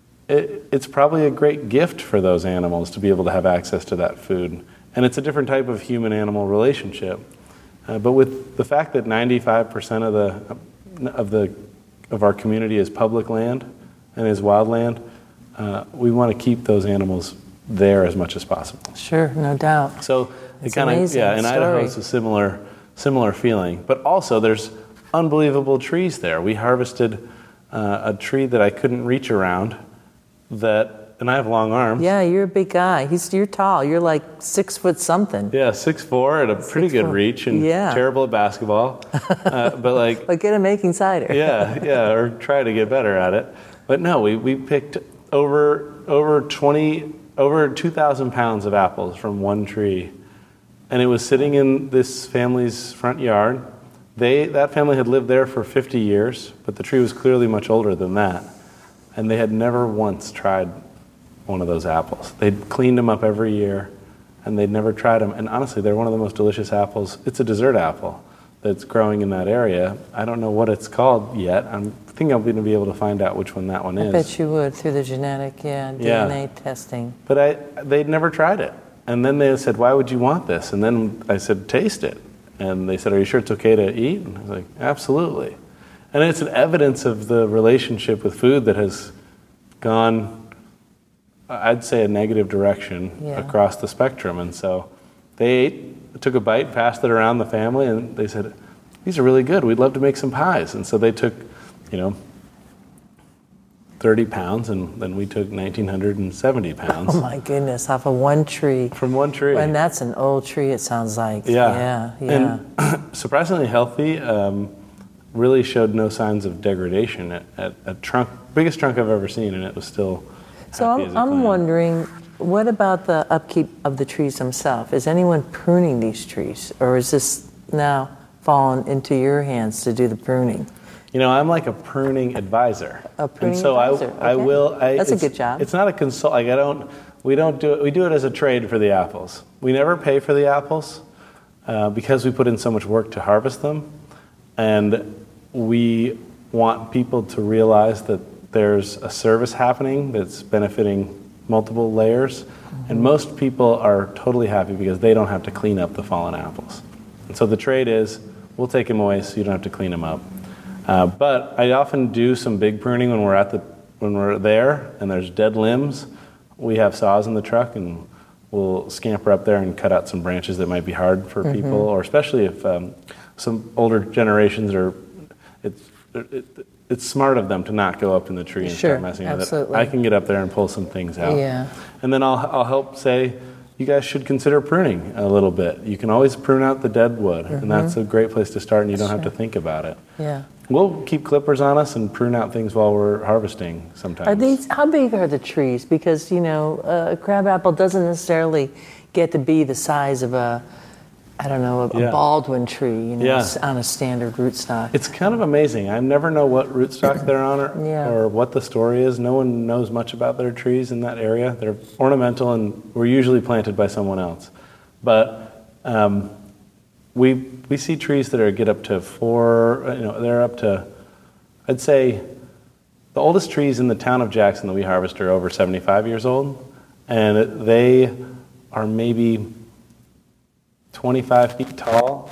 Speaker 4: it, it's probably a great gift for those animals to be able to have access to that food. And it's a different type of human-animal relationship. Uh, but with the fact that ninety-five percent of the of the of our community is public land and is wildland, uh, we want to keep those animals there as much as possible.
Speaker 1: Sure, no doubt.
Speaker 4: So it
Speaker 1: It's
Speaker 4: kind of
Speaker 1: amazing
Speaker 4: yeah, in Idaho
Speaker 1: story.
Speaker 4: it's a similar similar feeling. But also there's unbelievable trees there. We harvested uh, a tree that I couldn't reach around. That and I have long arms.
Speaker 1: Yeah, you're a big guy. He's you're tall. You're like six foot something.
Speaker 4: Yeah, six foot four at a pretty good
Speaker 1: four.
Speaker 4: reach and
Speaker 1: Yeah.
Speaker 4: terrible at basketball. Uh, but like
Speaker 1: But get him making cider.
Speaker 4: yeah, yeah, or try to get better at it. But no, we, we picked over over twenty over two thousand pounds of apples from one tree, and it was sitting in this family's front yard. They that family had lived there for fifty years, but the tree was clearly much older than that, and they had never once tried one of those apples. They'd cleaned them up every year, and they'd never tried them. And honestly, they're one of the most delicious apples. It's a dessert apple that's growing in that area. I don't know what it's called yet. I'm I think I'm going to be able to find out which one that one
Speaker 1: I
Speaker 4: is.
Speaker 1: bet you would through the genetic, yeah, D N A
Speaker 4: Yeah.
Speaker 1: testing.
Speaker 4: But I, they'd never tried it. And then they said, why would you want this? And then I said, taste it. And they said, are you sure it's okay to eat? And I was like, absolutely. And it's an evidence of the relationship with food that has gone, I'd say, a negative direction
Speaker 1: Yeah.
Speaker 4: across the spectrum. And so they ate, took a bite, passed it around the family, and they said, these are really good. We'd love to make some pies. And so they took, you know, thirty pounds, and then we took one thousand nine hundred seventy pounds
Speaker 1: Oh my goodness, off of one tree.
Speaker 4: from one tree.
Speaker 1: And that's an old tree, it sounds like.
Speaker 4: Yeah.
Speaker 1: Yeah, yeah.
Speaker 4: And surprisingly healthy, um, really showed no signs of degradation. At, at a trunk, biggest trunk I've ever seen, and it was still
Speaker 1: So
Speaker 4: happy
Speaker 1: I'm,
Speaker 4: as a
Speaker 1: I'm
Speaker 4: clam.
Speaker 1: wondering, what about the upkeep of the trees themselves? Is anyone pruning these trees, or is this now fallen into your hands to do the pruning?
Speaker 4: You know, I'm like a pruning advisor.
Speaker 1: A pruning
Speaker 4: and so
Speaker 1: advisor,
Speaker 4: I, I
Speaker 1: okay.
Speaker 4: will. I,
Speaker 1: That's a
Speaker 4: it's-
Speaker 1: good job.
Speaker 4: It's not a consult. Like I don't. We don't do it. We do it as a trade for the apples. We never pay for the apples uh, because we put in so much work to harvest them, and we want people to realize that there's a service happening that's benefiting multiple layers. Mm-hmm. And most people are totally happy because they don't have to clean up the fallen apples. And so the trade is, we'll take them away so you don't have to clean them up. Uh, but I often do some big pruning when we're at the when we're there and there's dead limbs. We have saws in the truck and we'll scamper up there and cut out some branches that might be hard for mm-hmm. people, or especially if um, some older generations are. It's it, it's smart of them to not go up in the tree and
Speaker 1: sure,
Speaker 4: start messing with
Speaker 1: absolutely.
Speaker 4: it. I can get up there and pull some things out.
Speaker 1: Yeah.
Speaker 4: And then I'll I'll help say, you guys should consider pruning a little bit. You can always prune out the dead wood, mm-hmm. and that's a great place to start, and you don't sure. have to think about it.
Speaker 1: Yeah.
Speaker 4: We'll keep clippers on us and prune out things while we're harvesting sometimes.
Speaker 1: Are these, how big are the trees? Because, you know, a crabapple doesn't necessarily get to be the size of a, I don't know, a,
Speaker 4: yeah.
Speaker 1: a Baldwin tree, you know,
Speaker 4: yeah.
Speaker 1: on a standard rootstock.
Speaker 4: It's kind of amazing. I never know what rootstock they're on or,
Speaker 1: yeah.
Speaker 4: or what the story is. No one knows much about their trees in that area. They're ornamental and were usually planted by someone else. But um, we we see trees that are get up to four, you know, they're up to, I'd say, the oldest trees in the town of Jackson that we harvest are over seventy-five years old. And they are maybe twenty-five feet tall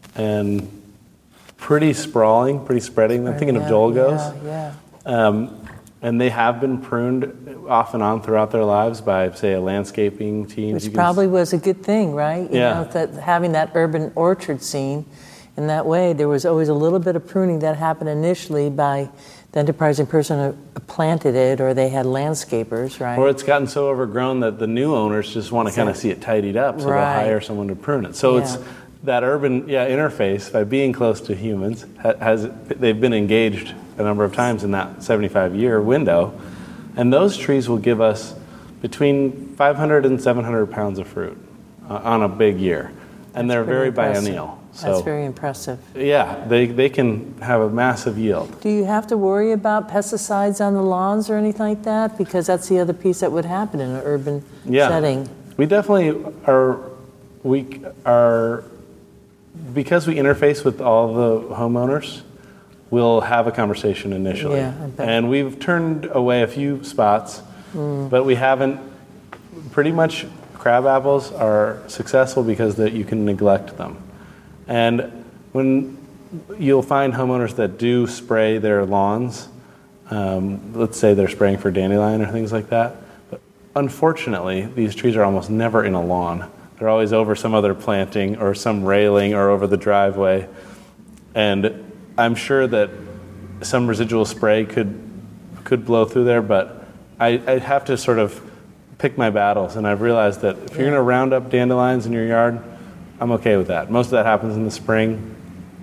Speaker 4: and pretty sprawling, pretty spreading. I'm thinking
Speaker 1: yeah,
Speaker 4: of Dolgos.
Speaker 1: Yeah, yeah.
Speaker 4: Um, and they have been pruned off and on throughout their lives by, say, a landscaping team.
Speaker 1: Which probably was a good thing, right? You
Speaker 4: yeah.
Speaker 1: know, that having that urban orchard scene in that way, there was always a little bit of pruning that happened initially by the enterprising person who planted it, or they had landscapers, right?
Speaker 4: Or it's gotten so overgrown that the new owners just want to kind of see it tidied up, so
Speaker 1: right.
Speaker 4: they'll hire someone to prune it. So yeah. it's that urban yeah, interface, by being close to humans, has they've been engaged a number of times in that seventy-five year window, and those trees will give us between five hundred and seven hundred pounds of fruit uh, on a big year, and
Speaker 1: That's
Speaker 4: they're very
Speaker 1: impressive.
Speaker 4: biennial. So,
Speaker 1: That's very impressive.
Speaker 4: Yeah, they they can have a massive yield.
Speaker 1: Do you have to worry about pesticides on the lawns or anything like that? Because that's the other piece that would happen in an urban
Speaker 4: yeah.
Speaker 1: setting.
Speaker 4: We definitely are, we are, because we interface with all the homeowners, we'll have a conversation initially.
Speaker 1: Yeah, I bet.
Speaker 4: And we've turned away a few spots, mm. but we haven't, pretty much crab apples are successful because that you can neglect them. And when you'll find homeowners that do spray their lawns, um, let's say they're spraying for dandelion or things like that, but unfortunately, these trees are almost never in a lawn. They're always over some other planting or some railing or over the driveway. And I'm sure that some residual spray could could blow through there, but I, I have to sort of pick my battles. And I've realized that if you're going to round up dandelions in your yard, I'm okay with that. Most of that happens in the spring,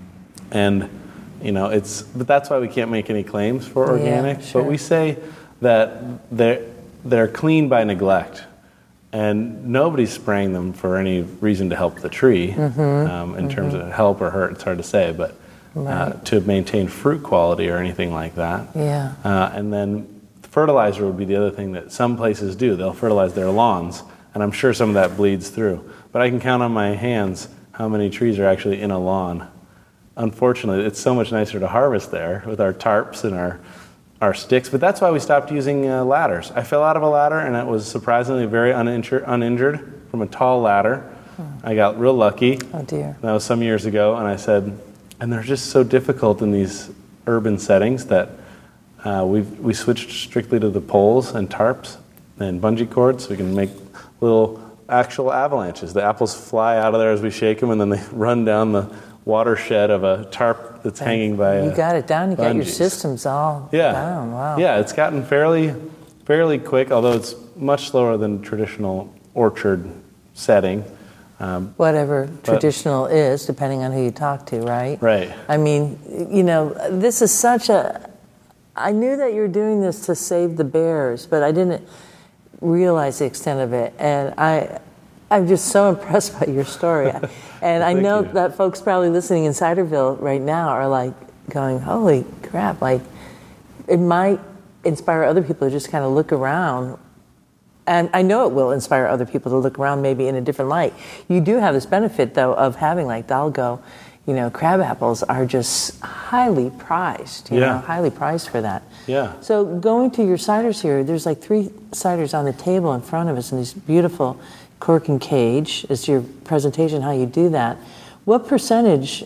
Speaker 4: and you know it's. But that's why we can't make any claims for organic.
Speaker 1: Yeah, sure.
Speaker 4: But we say that they're they're clean by neglect, and nobody's spraying them for any reason to help the tree. Mm-hmm. Um, in mm-hmm. terms of help or hurt, it's hard to say, but
Speaker 1: right.
Speaker 4: uh, to maintain fruit quality or anything like that.
Speaker 1: Yeah.
Speaker 4: Uh, and then fertilizer would be the other thing that some places do. They'll fertilize their lawns, and I'm sure some of that bleeds through. But I can count on my hands how many trees are actually in a lawn. Unfortunately, it's so much nicer to harvest there with our tarps and our our sticks. But that's why we stopped using uh, ladders. I fell out of a ladder, and it was surprisingly very uninjured, uninjured from a tall ladder. Hmm. I got real lucky.
Speaker 1: Oh, dear.
Speaker 4: That was some years ago, and I said, and they're just so difficult in these urban settings that uh, we we switched strictly to the poles and tarps and bungee cords so we can make little actual avalanches. The apples fly out of there as we shake them, and then they run down the watershed of a tarp that's
Speaker 1: and
Speaker 4: hanging by.
Speaker 1: You
Speaker 4: a
Speaker 1: got it down. You got your
Speaker 4: bungees.
Speaker 1: systems all
Speaker 4: yeah.
Speaker 1: down. Wow.
Speaker 4: Yeah, it's gotten fairly, fairly quick, although it's much slower than traditional orchard setting. Um,
Speaker 1: Whatever
Speaker 4: but,
Speaker 1: traditional is, depending on who you talk to, right?
Speaker 4: Right.
Speaker 1: I mean, you know, this is such a. I knew that you were doing this to save the bears, but I didn't realize the extent of it, and I, I'm just so impressed by your story. And I know
Speaker 4: you.
Speaker 1: that folks probably listening in Ciderville right now are like going, "Holy crap!" Like, it might inspire other people to just kind of look around, and I know it will inspire other people to look around maybe in a different light. You do have this benefit though of having like Dolgo, you know, crab apples are just highly prized, you
Speaker 4: Yeah.
Speaker 1: know, highly prized for that.
Speaker 4: Yeah.
Speaker 1: So going to your ciders here, there's like three ciders on the table in front of us in this beautiful cork and cage. It's your presentation, how you do that. What percentage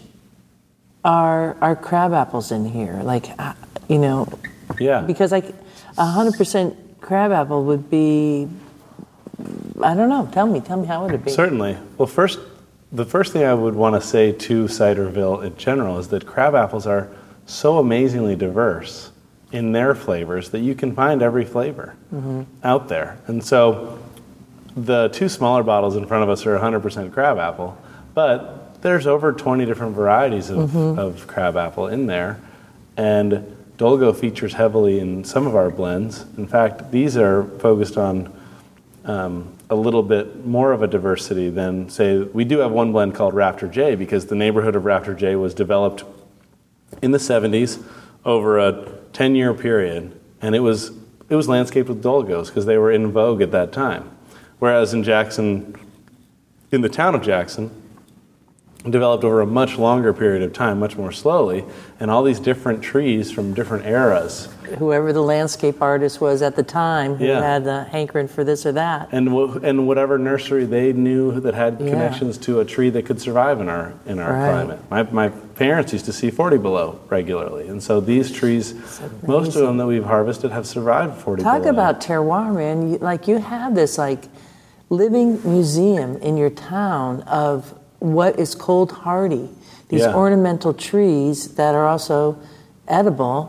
Speaker 1: are are crab apples in here? Like, uh, you know,
Speaker 4: Yeah.
Speaker 1: because like one hundred percent crab apple would be, I don't know, tell me, tell me how would it be?
Speaker 4: Certainly. Well, first, the first thing I would want to say to Ciderville in general is that crab apples are so amazingly diverse in their flavors that you can find every flavor
Speaker 1: Mm-hmm.
Speaker 4: out there. And so the two smaller bottles in front of us are one hundred percent crab apple, but there's over twenty different varieties of,
Speaker 1: Mm-hmm.
Speaker 4: of crab apple in there. And Dolgo features heavily in some of our blends. In fact, these are focused on um, a little bit more of a diversity than, say, we do have one blend called Raptor J because the neighborhood of Raptor J was developed in the seventies over a ten-year period, and it was it was landscaped with Dolgos because they were in vogue at that time. Whereas in Jackson, in the town of Jackson, developed over a much longer period of time, much more slowly, and all these different trees from different eras.
Speaker 1: Whoever the landscape artist was at the time who
Speaker 4: Yeah.
Speaker 1: had the hankering for this or that.
Speaker 4: And w- and whatever nursery they knew that had
Speaker 1: Yeah.
Speaker 4: connections to a tree that could survive in our in our
Speaker 1: Right.
Speaker 4: climate. My my parents used to see forty below regularly, and so these trees, most of them that we've harvested, have survived forty
Speaker 1: Talk
Speaker 4: below.
Speaker 1: about terroir, man. You, like you have this like living museum in your town of what is cold hardy. These
Speaker 4: Yeah.
Speaker 1: ornamental trees that are also edible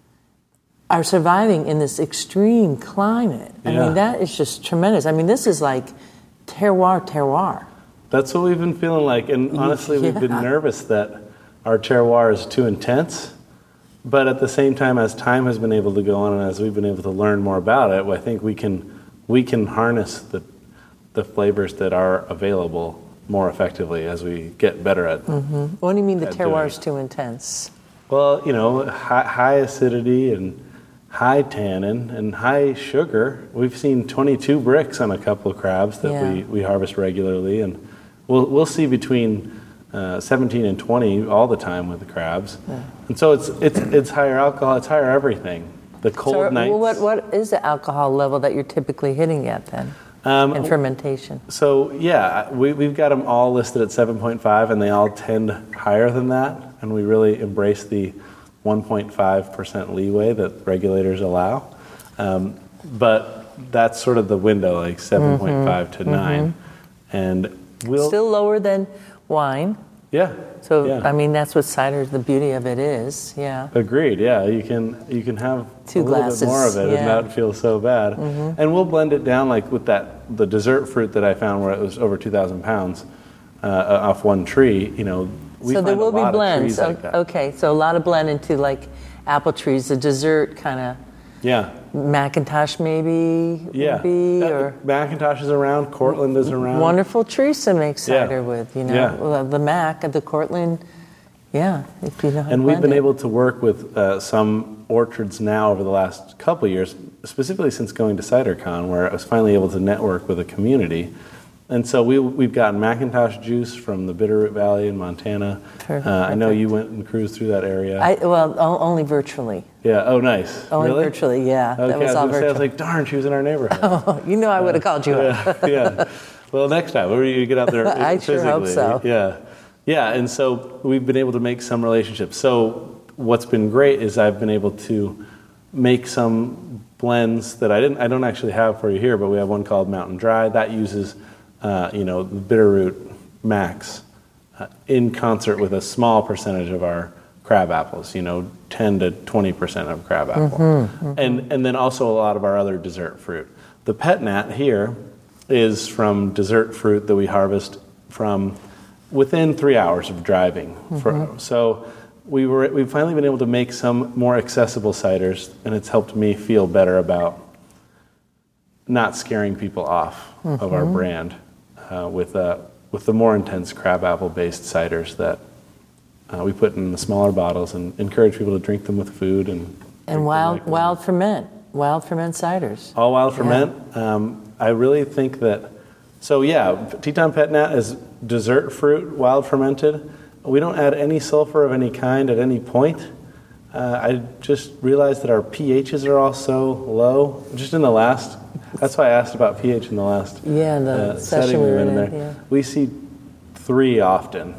Speaker 1: are surviving in this extreme climate. I
Speaker 4: Yeah.
Speaker 1: mean, that is just tremendous. I mean, this is like terroir, terroir.
Speaker 4: That's what we've been feeling like, and honestly, we've been
Speaker 1: Yeah.
Speaker 4: nervous that our terroir is too intense. But at the same time, as time has been able to go on, and as we've been able to learn more about it, I think we can we can harness the the flavors that are available more effectively as we get better at.
Speaker 1: What do you mean the
Speaker 4: At doing
Speaker 1: terroir is
Speaker 4: it.
Speaker 1: too intense?
Speaker 4: Well, you know, high, high acidity and high tannin and high sugar. We've seen twenty-two bricks on a couple of crabs that
Speaker 1: Yeah.
Speaker 4: we, we harvest regularly, and we'll we'll see between uh, seventeen and twenty all the time with the crabs. And so it's it's it's higher alcohol, it's higher everything. The cold
Speaker 1: So,
Speaker 4: nights.
Speaker 1: well, what, what is the alcohol level that you're typically hitting at then
Speaker 4: Um,
Speaker 1: in fermentation?
Speaker 4: So yeah, we, we've got them all listed at seven point five, and they all tend higher than that. And we really embrace the one point five percent leeway that regulators allow. Um, but that's sort of the window, like seven point five to nine, and we'll
Speaker 1: Still lower than wine.
Speaker 4: yeah.
Speaker 1: So
Speaker 4: yeah.
Speaker 1: I mean, that's what cider. The beauty of it is, yeah.
Speaker 4: Agreed. Yeah, you can you can have
Speaker 1: Two
Speaker 4: a little
Speaker 1: glasses,
Speaker 4: bit more of it
Speaker 1: yeah.
Speaker 4: and not feel so bad. And we'll blend it down like with that the dessert fruit that I found where it was over two thousand pounds uh, off one tree. You know, we
Speaker 1: So there
Speaker 4: find
Speaker 1: will
Speaker 4: a
Speaker 1: be
Speaker 4: lot
Speaker 1: blends.
Speaker 4: of trees like that.
Speaker 1: O- okay, so a lot of blend into like apple trees, the dessert kind of
Speaker 4: Yeah,
Speaker 1: Macintosh maybe
Speaker 4: yeah.
Speaker 1: would be,
Speaker 4: Uh,
Speaker 1: or
Speaker 4: Macintosh is around. Cortland is around.
Speaker 1: wonderful trees to make
Speaker 4: Yeah.
Speaker 1: cider with. You know,
Speaker 4: Yeah.
Speaker 1: Well, the Mac, the Cortland. Yeah, if you know how
Speaker 4: And
Speaker 1: to
Speaker 4: we've
Speaker 1: blend
Speaker 4: been
Speaker 1: it.
Speaker 4: able to work with uh, some orchards now over the last couple of years, specifically since going to CiderCon, where I was finally able to network with a community. And so we, we've gotten Macintosh juice from the Bitterroot Valley in Montana.
Speaker 1: Perfect,
Speaker 4: Uh, I know
Speaker 1: perfect.
Speaker 4: you went and cruised through that area.
Speaker 1: I, well, o- only virtually.
Speaker 4: yeah. Oh, nice.
Speaker 1: Only
Speaker 4: really?
Speaker 1: virtually, yeah.
Speaker 4: Okay,
Speaker 1: That was
Speaker 4: I was
Speaker 1: all
Speaker 4: gonna say, I was
Speaker 1: virtual.
Speaker 4: like, darn, she was in our neighborhood.
Speaker 1: You know, I would have called you up.
Speaker 4: yeah, yeah. Well, next time, where you get out there
Speaker 1: I
Speaker 4: physically.
Speaker 1: sure hope so.
Speaker 4: Yeah, yeah. And so we've been able to make some relationships. So what's been great is I've been able to make some blends that I didn't. I don't actually have for you here, but we have one called Mountain Dry that uses, uh, you know, the Bitterroot Max uh, in concert with a small percentage of our crab apples. You know, ten to twenty percent of crab apple, and and then also a lot of our other dessert fruit. The Pet Nat here is from dessert fruit that we harvest from within three hours of driving. For, so we were we've finally been able to make some more accessible ciders, and it's helped me feel better about not scaring people off of our brand uh, with uh, with the more intense crab apple based ciders that uh, we put in the smaller bottles and encourage people to drink them with food and drink
Speaker 1: And
Speaker 4: them
Speaker 1: wild,
Speaker 4: like them.
Speaker 1: wild ferment, wild ferment ciders.
Speaker 4: All wild ferment. Um, I really think that, so yeah, Teton Pet Nat is dessert fruit, wild fermented, We don't add any sulfur of any kind at any point. Uh, I just realized that our pHs are all so low. Just in the last, that's why I asked about pH in the last
Speaker 1: yeah, the
Speaker 4: uh,
Speaker 1: session
Speaker 4: setting
Speaker 1: we
Speaker 4: we
Speaker 1: were
Speaker 4: went in
Speaker 1: in
Speaker 4: there.
Speaker 1: it, yeah.
Speaker 4: We see three often,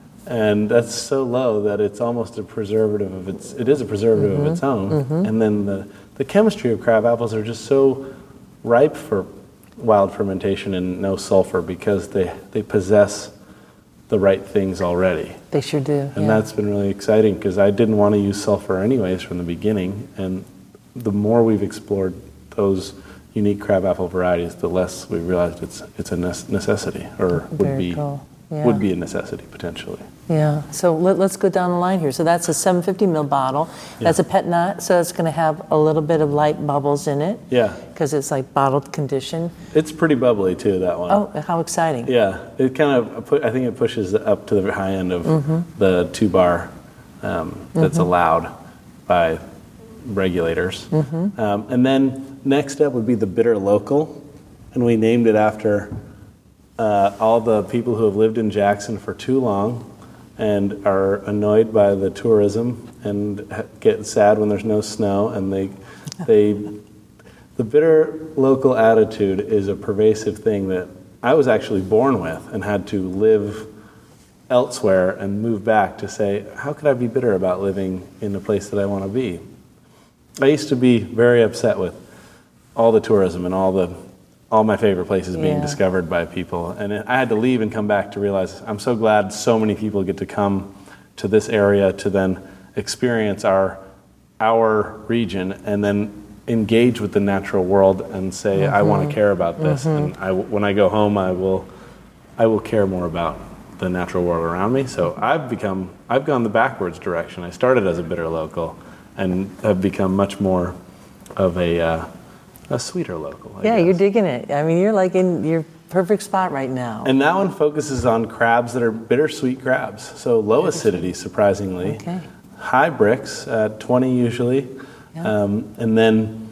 Speaker 4: and that's so low that it's almost a preservative of its. It is a preservative
Speaker 1: mm-hmm.
Speaker 4: of its own.
Speaker 1: Mm-hmm.
Speaker 4: And then the the chemistry of crab apples are just so ripe for wild fermentation and no sulfur because they they possess the right things already.
Speaker 1: They sure do.
Speaker 4: And
Speaker 1: yeah.
Speaker 4: that's been really exciting because I didn't want to use sulfur anyways from the beginning. And the more we've explored those unique crabapple varieties, the less we realized it's it's a necessity, or would
Speaker 1: Very
Speaker 4: be
Speaker 1: cool. Yeah.
Speaker 4: would be a necessity potentially.
Speaker 1: Yeah. So let, let's go down the line here. So that's a seven hundred fifty milliliter bottle. That's
Speaker 4: Yeah.
Speaker 1: a pet nut, so it's going to have a little bit of light bubbles in it.
Speaker 4: Yeah,
Speaker 1: Because it's like bottled condition.
Speaker 4: it's pretty bubbly too. That one.
Speaker 1: Oh, how exciting!
Speaker 4: Yeah, it kind of put. I think it pushes up to the high end of
Speaker 1: Mm-hmm.
Speaker 4: the two bar um, that's
Speaker 1: Mm-hmm.
Speaker 4: allowed by regulators.
Speaker 1: Mm-hmm.
Speaker 4: Um, and then next up would be the Bitter Local, and we named it after uh, all the people who have lived in Jackson for too long and are annoyed by the tourism and ha- get sad when there's no snow, and they they the Bitter Local attitude is a pervasive thing that I was actually born with and had to live elsewhere and move back to say, how could I be bitter about living in a place that I want to be? I used to be very upset with all the tourism and all the all my favorite places being
Speaker 1: Yeah.
Speaker 4: discovered by people. And I had to leave and come back to realize I'm so glad so many people get to come to this area to then experience our our region and then engage with the natural world and say, I want to care about this. And I, when I go home, I will I will care more about the natural world around me. So I've become, I've gone the backwards direction. I started as a bitter local and have become much more of a uh, a sweeter local. I
Speaker 1: Yeah,
Speaker 4: guess.
Speaker 1: you're digging it. I mean, you're like in your perfect spot right now.
Speaker 4: And that one focuses on crabs that are bittersweet crabs. So low acidity, surprisingly.
Speaker 1: Okay.
Speaker 4: High bricks, uh, twenty usually.
Speaker 1: Yeah.
Speaker 4: Um, and then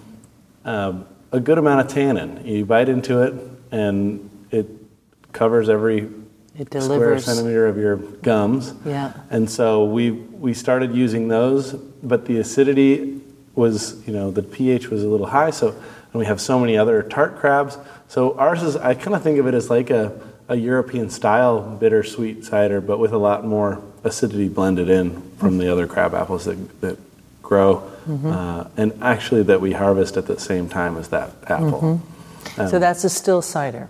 Speaker 4: um, a good amount of tannin. You bite into it and it covers every
Speaker 1: It
Speaker 4: square
Speaker 1: delivers.
Speaker 4: centimeter of your gums.
Speaker 1: Yeah.
Speaker 4: And so we we started using those, but the acidity was, you know, the pH was a little high. So, and we have so many other tart crabs. So ours is, I kind of think of it as like a, a European style bittersweet cider, but with a lot more acidity blended in from the other crab apples that, that grow,
Speaker 1: Mm-hmm.
Speaker 4: uh, and actually that we harvest at the same time as that apple.
Speaker 1: Mm-hmm.
Speaker 4: Um,
Speaker 1: So that's a still cider.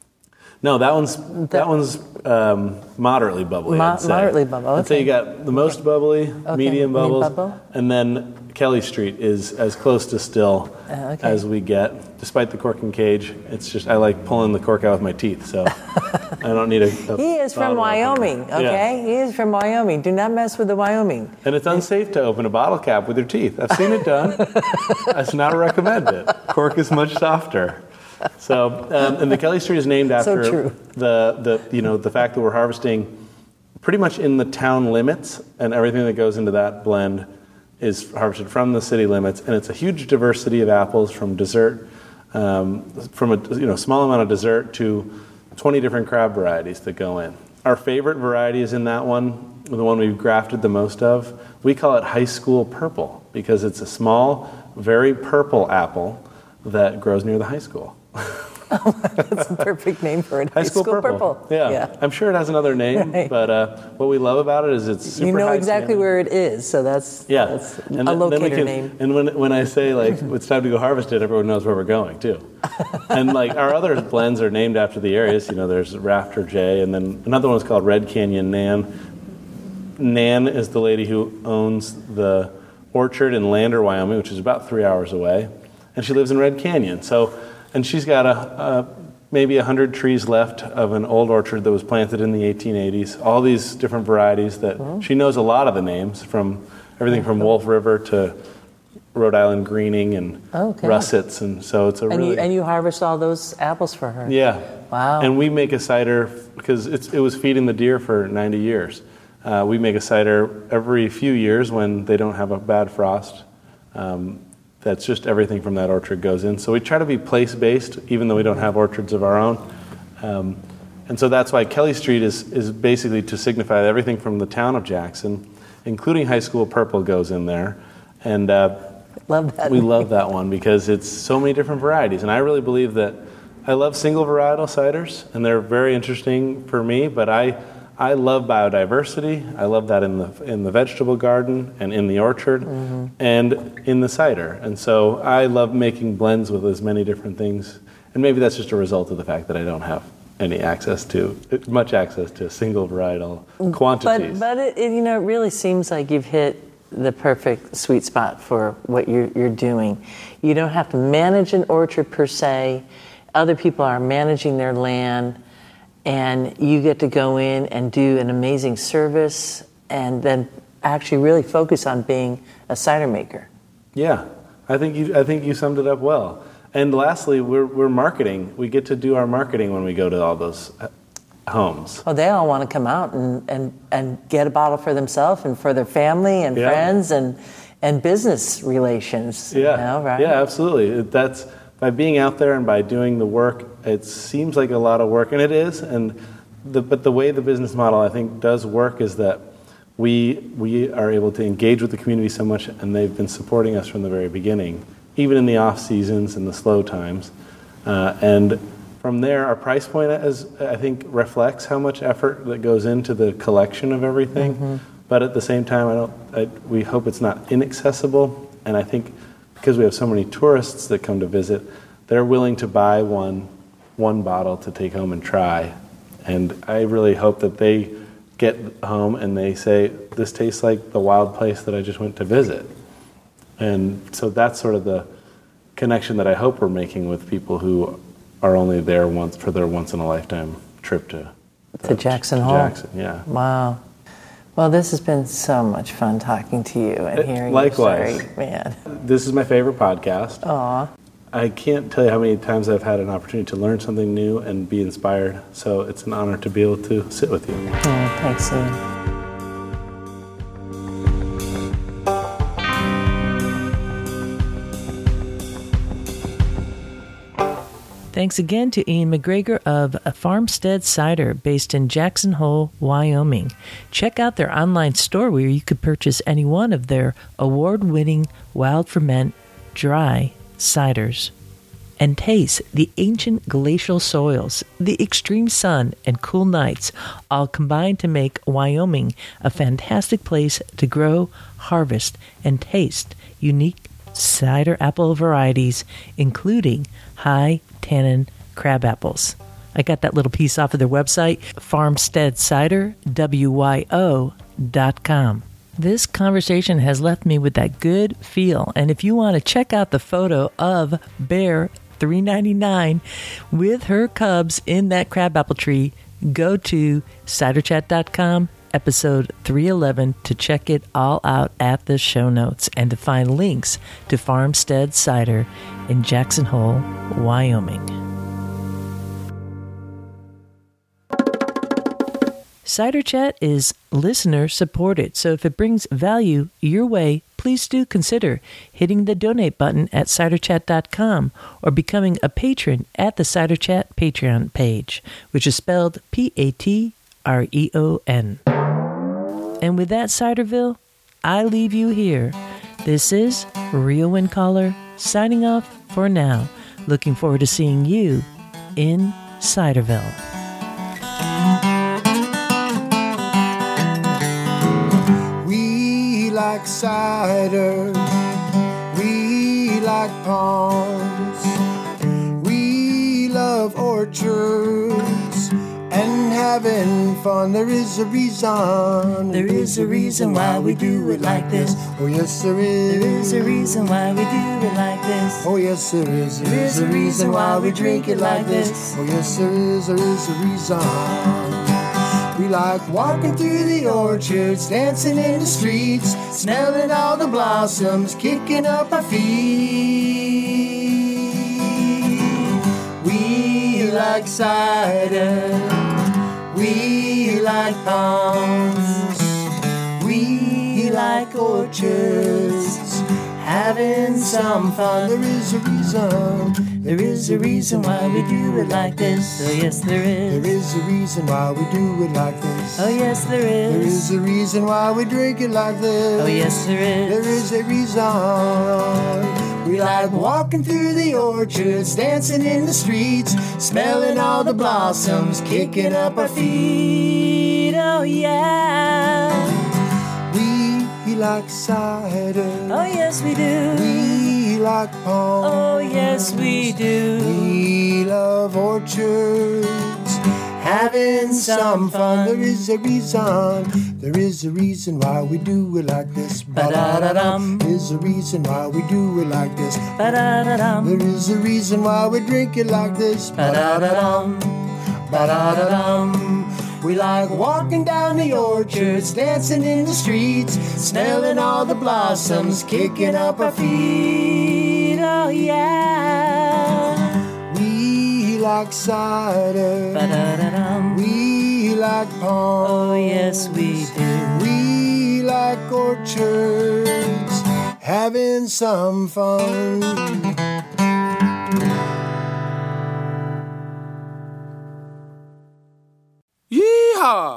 Speaker 4: No, that one's that, one's um, moderately bubbly.
Speaker 1: Mo-
Speaker 4: I'd say.
Speaker 1: moderately bubbly,
Speaker 4: I'd say
Speaker 1: okay.
Speaker 4: you got the most bubbly, medium
Speaker 1: Mid
Speaker 4: bubbles,
Speaker 1: bubble.
Speaker 4: and then Kelly Street is as close to still
Speaker 1: Uh, okay.
Speaker 4: as we get. Despite the cork and cage, it's just I like pulling the cork out with my teeth, so I don't need a. a
Speaker 1: He is from
Speaker 4: bottle opener.
Speaker 1: Wyoming, okay?
Speaker 4: Yeah.
Speaker 1: He is from Wyoming. Do not mess with the Wyoming.
Speaker 4: And it's unsafe to open a bottle cap with your teeth. I've seen it done. It's not recommended. Cork is much softer. So, um, and the Kelly Street is named after
Speaker 1: true.
Speaker 4: the the you know the fact that we're harvesting pretty much in the town limits, and everything that goes into that blend is harvested from the city limits, and it's a huge diversity of apples from dessert, um, from a you know small amount of dessert to twenty different crab varieties that go in. Our favorite variety is in that one, the one we've grafted the most of. We call it High School Purple because it's a small, very purple apple that grows near the high school.
Speaker 1: That's a perfect name for it.
Speaker 4: High School, Purple. Yeah.
Speaker 1: yeah.
Speaker 4: I'm sure it has another name,
Speaker 1: Right.
Speaker 4: but uh, what we love about it is it's super
Speaker 1: You know
Speaker 4: high
Speaker 1: exactly
Speaker 4: tannin.
Speaker 1: where it is, so that's,
Speaker 4: Yeah,
Speaker 1: that's
Speaker 4: and
Speaker 1: a
Speaker 4: then- then we
Speaker 1: locator
Speaker 4: can-
Speaker 1: name.
Speaker 4: And when when I say like it's time to go harvest it, everyone knows where we're going too. And like our other blends are named after the areas. You know, there's Rafter J, and then another one is called Red Canyon Nan. Nan is the lady who owns the orchard in Lander, Wyoming, which is about three hours away, and she lives in Red Canyon. So, and she's got a, a maybe a hundred trees left of an old orchard that was planted in the eighteen eighties. All these different varieties that
Speaker 1: Oh.
Speaker 4: she knows a lot of the names from everything from Wolf River to Rhode Island greening and
Speaker 1: Okay.
Speaker 4: russets, and so it's a
Speaker 1: And
Speaker 4: really
Speaker 1: you, and you harvest all those apples for her?
Speaker 4: yeah.
Speaker 1: Wow.
Speaker 4: And we make a cider because it's, it was feeding the deer for ninety years. Uh, we make a cider every few years when they don't have a bad frost. Um, that's just everything from that orchard goes in. So we try to be place-based, even though we don't have orchards of our own. Um, And so that's why Kelly Street is, is basically to signify everything from the town of Jackson, including High School Purple goes in there. And uh,
Speaker 1: love that.
Speaker 4: we love that one because it's so many different varieties. And I really believe that I love single varietal ciders, and they're very interesting for me, but I I love biodiversity. I love that in the in the vegetable garden and in the orchard mm-hmm. and in the cider. And so I love making blends with as many different things. And maybe that's just a result of the fact that I don't have any access to, much access to single varietal quantities.
Speaker 1: But, but it, it, you know, it really seems like you've hit the perfect sweet spot for what you're, you're doing. You don't have to manage an orchard per se. Other people are managing their land, and you get to go in and do an amazing service and then actually really focus on being a cider maker.
Speaker 4: Yeah, I think you, I think you summed it up well. And lastly, we're we're marketing. We get to do our marketing when we go to all those homes.
Speaker 1: Well, they all want to come out and, and, and get a bottle for themselves and for their family and
Speaker 4: yeah.
Speaker 1: friends and and business relations.
Speaker 4: Yeah,
Speaker 1: you know, right?
Speaker 4: Yeah, absolutely. That's by being out there and by doing the work. It seems like a lot of work, and it is. And the, but the way the business model I think does work is that we we are able to engage with the community so much, and they've been supporting us from the very beginning, even in the off seasons and the slow times. Uh, and from there, our price point is, I think, reflects how much effort that goes into the collection of everything. Mm-hmm. But at the same time, I don't. I, we hope it's not inaccessible. And I think because we have so many tourists that come to visit, they're willing to buy one one bottle to take home and try. And I really hope that they get home and they say, "This tastes like the wild place that I just went to visit." And so that's sort of the connection that I hope we're making with people who are only there once for their once-in-a-lifetime trip to,
Speaker 1: to Jackson
Speaker 4: to
Speaker 1: Hole.
Speaker 4: Jackson, yeah.
Speaker 1: Wow. Well, this has been so much fun talking to you and hearing
Speaker 4: Likewise.
Speaker 1: your story, man.
Speaker 4: This is my favorite podcast.
Speaker 1: Aw.
Speaker 4: I can't tell you how many times I've had an opportunity to learn something new and be inspired. So it's an honor to be able to sit with you.
Speaker 1: Oh, thanks, Ian. Thanks again to Ian McGregor of Farmstead Cider, based in Jackson Hole, Wyoming. Check out their online store where you could purchase any one of their award-winning wild ferment dry ciders and taste the ancient glacial soils, the extreme sun, and cool nights, all combined to make Wyoming a fantastic place to grow, harvest, and taste unique cider apple varieties, including high tannin crab apples. I got that little piece off of their website, farmstead cider wyo dot com. This conversation has left me with that good feel, and if you want to check out the photo of Bear three ninety-nine with her cubs in that crabapple tree, go to cider chat dot com, episode three eleven, to check it all out at the show notes and to find links to Farmstead Cider in Jackson Hole, Wyoming. Cider Chat is listener supported, so if it brings value your way, please do consider hitting the donate button at cider chat dot com or becoming a patron at the Cider Chat Patreon page, which is spelled P A T R E O N. And with that, Ciderville, I leave you here. This is Rio Wind Caller signing off for now. Looking forward to seeing you in Ciderville.
Speaker 2: We like cider, we like palms, we love orchards and having fun. There is a reason,
Speaker 1: There is a reason why we do it like this.
Speaker 2: Oh yes there is.
Speaker 1: There is a reason why we do it like this.
Speaker 2: Oh yes there is.
Speaker 1: There is a reason why we drink it like this.
Speaker 2: Oh yes there is, there is a reason. We like walking through the orchards, dancing in the streets, smelling all the blossoms, kicking up our feet. We like cider, we like palms, we like orchards, having some fun. There is a reason.
Speaker 1: There is a reason why we do it like this. Oh yes, there is.
Speaker 2: There is a reason why we do it like this.
Speaker 1: Oh yes, there is.
Speaker 2: There is a reason why we drink it like this.
Speaker 1: Oh yes, there is.
Speaker 2: There is a reason. We like walking through the orchards, dancing in the streets, smelling all the blossoms, kicking up our feet.
Speaker 1: Oh yeah.
Speaker 2: We like cider.
Speaker 1: Oh yes, we do.
Speaker 2: We like palm.
Speaker 1: Oh yes, we do.
Speaker 2: We love orchards, having some fun. There is a reason. There is a reason why we do it like this.
Speaker 1: Ba-da-da-dum.
Speaker 2: There is a reason why we do it like this.
Speaker 1: Ba-da-da-dum.
Speaker 2: There is a reason why we drink it like this.
Speaker 1: Ba-da-da-dum.
Speaker 2: Ba-da-da-dum. We like walking down the orchards, dancing in the streets, smelling all the blossoms, kicking up our feet.
Speaker 1: Oh yeah.
Speaker 2: We like cider.
Speaker 1: Ba-da-da-dum.
Speaker 2: We like palm.
Speaker 1: Oh yes, we do.
Speaker 2: We like orchards, having some fun.
Speaker 5: Yeehaw!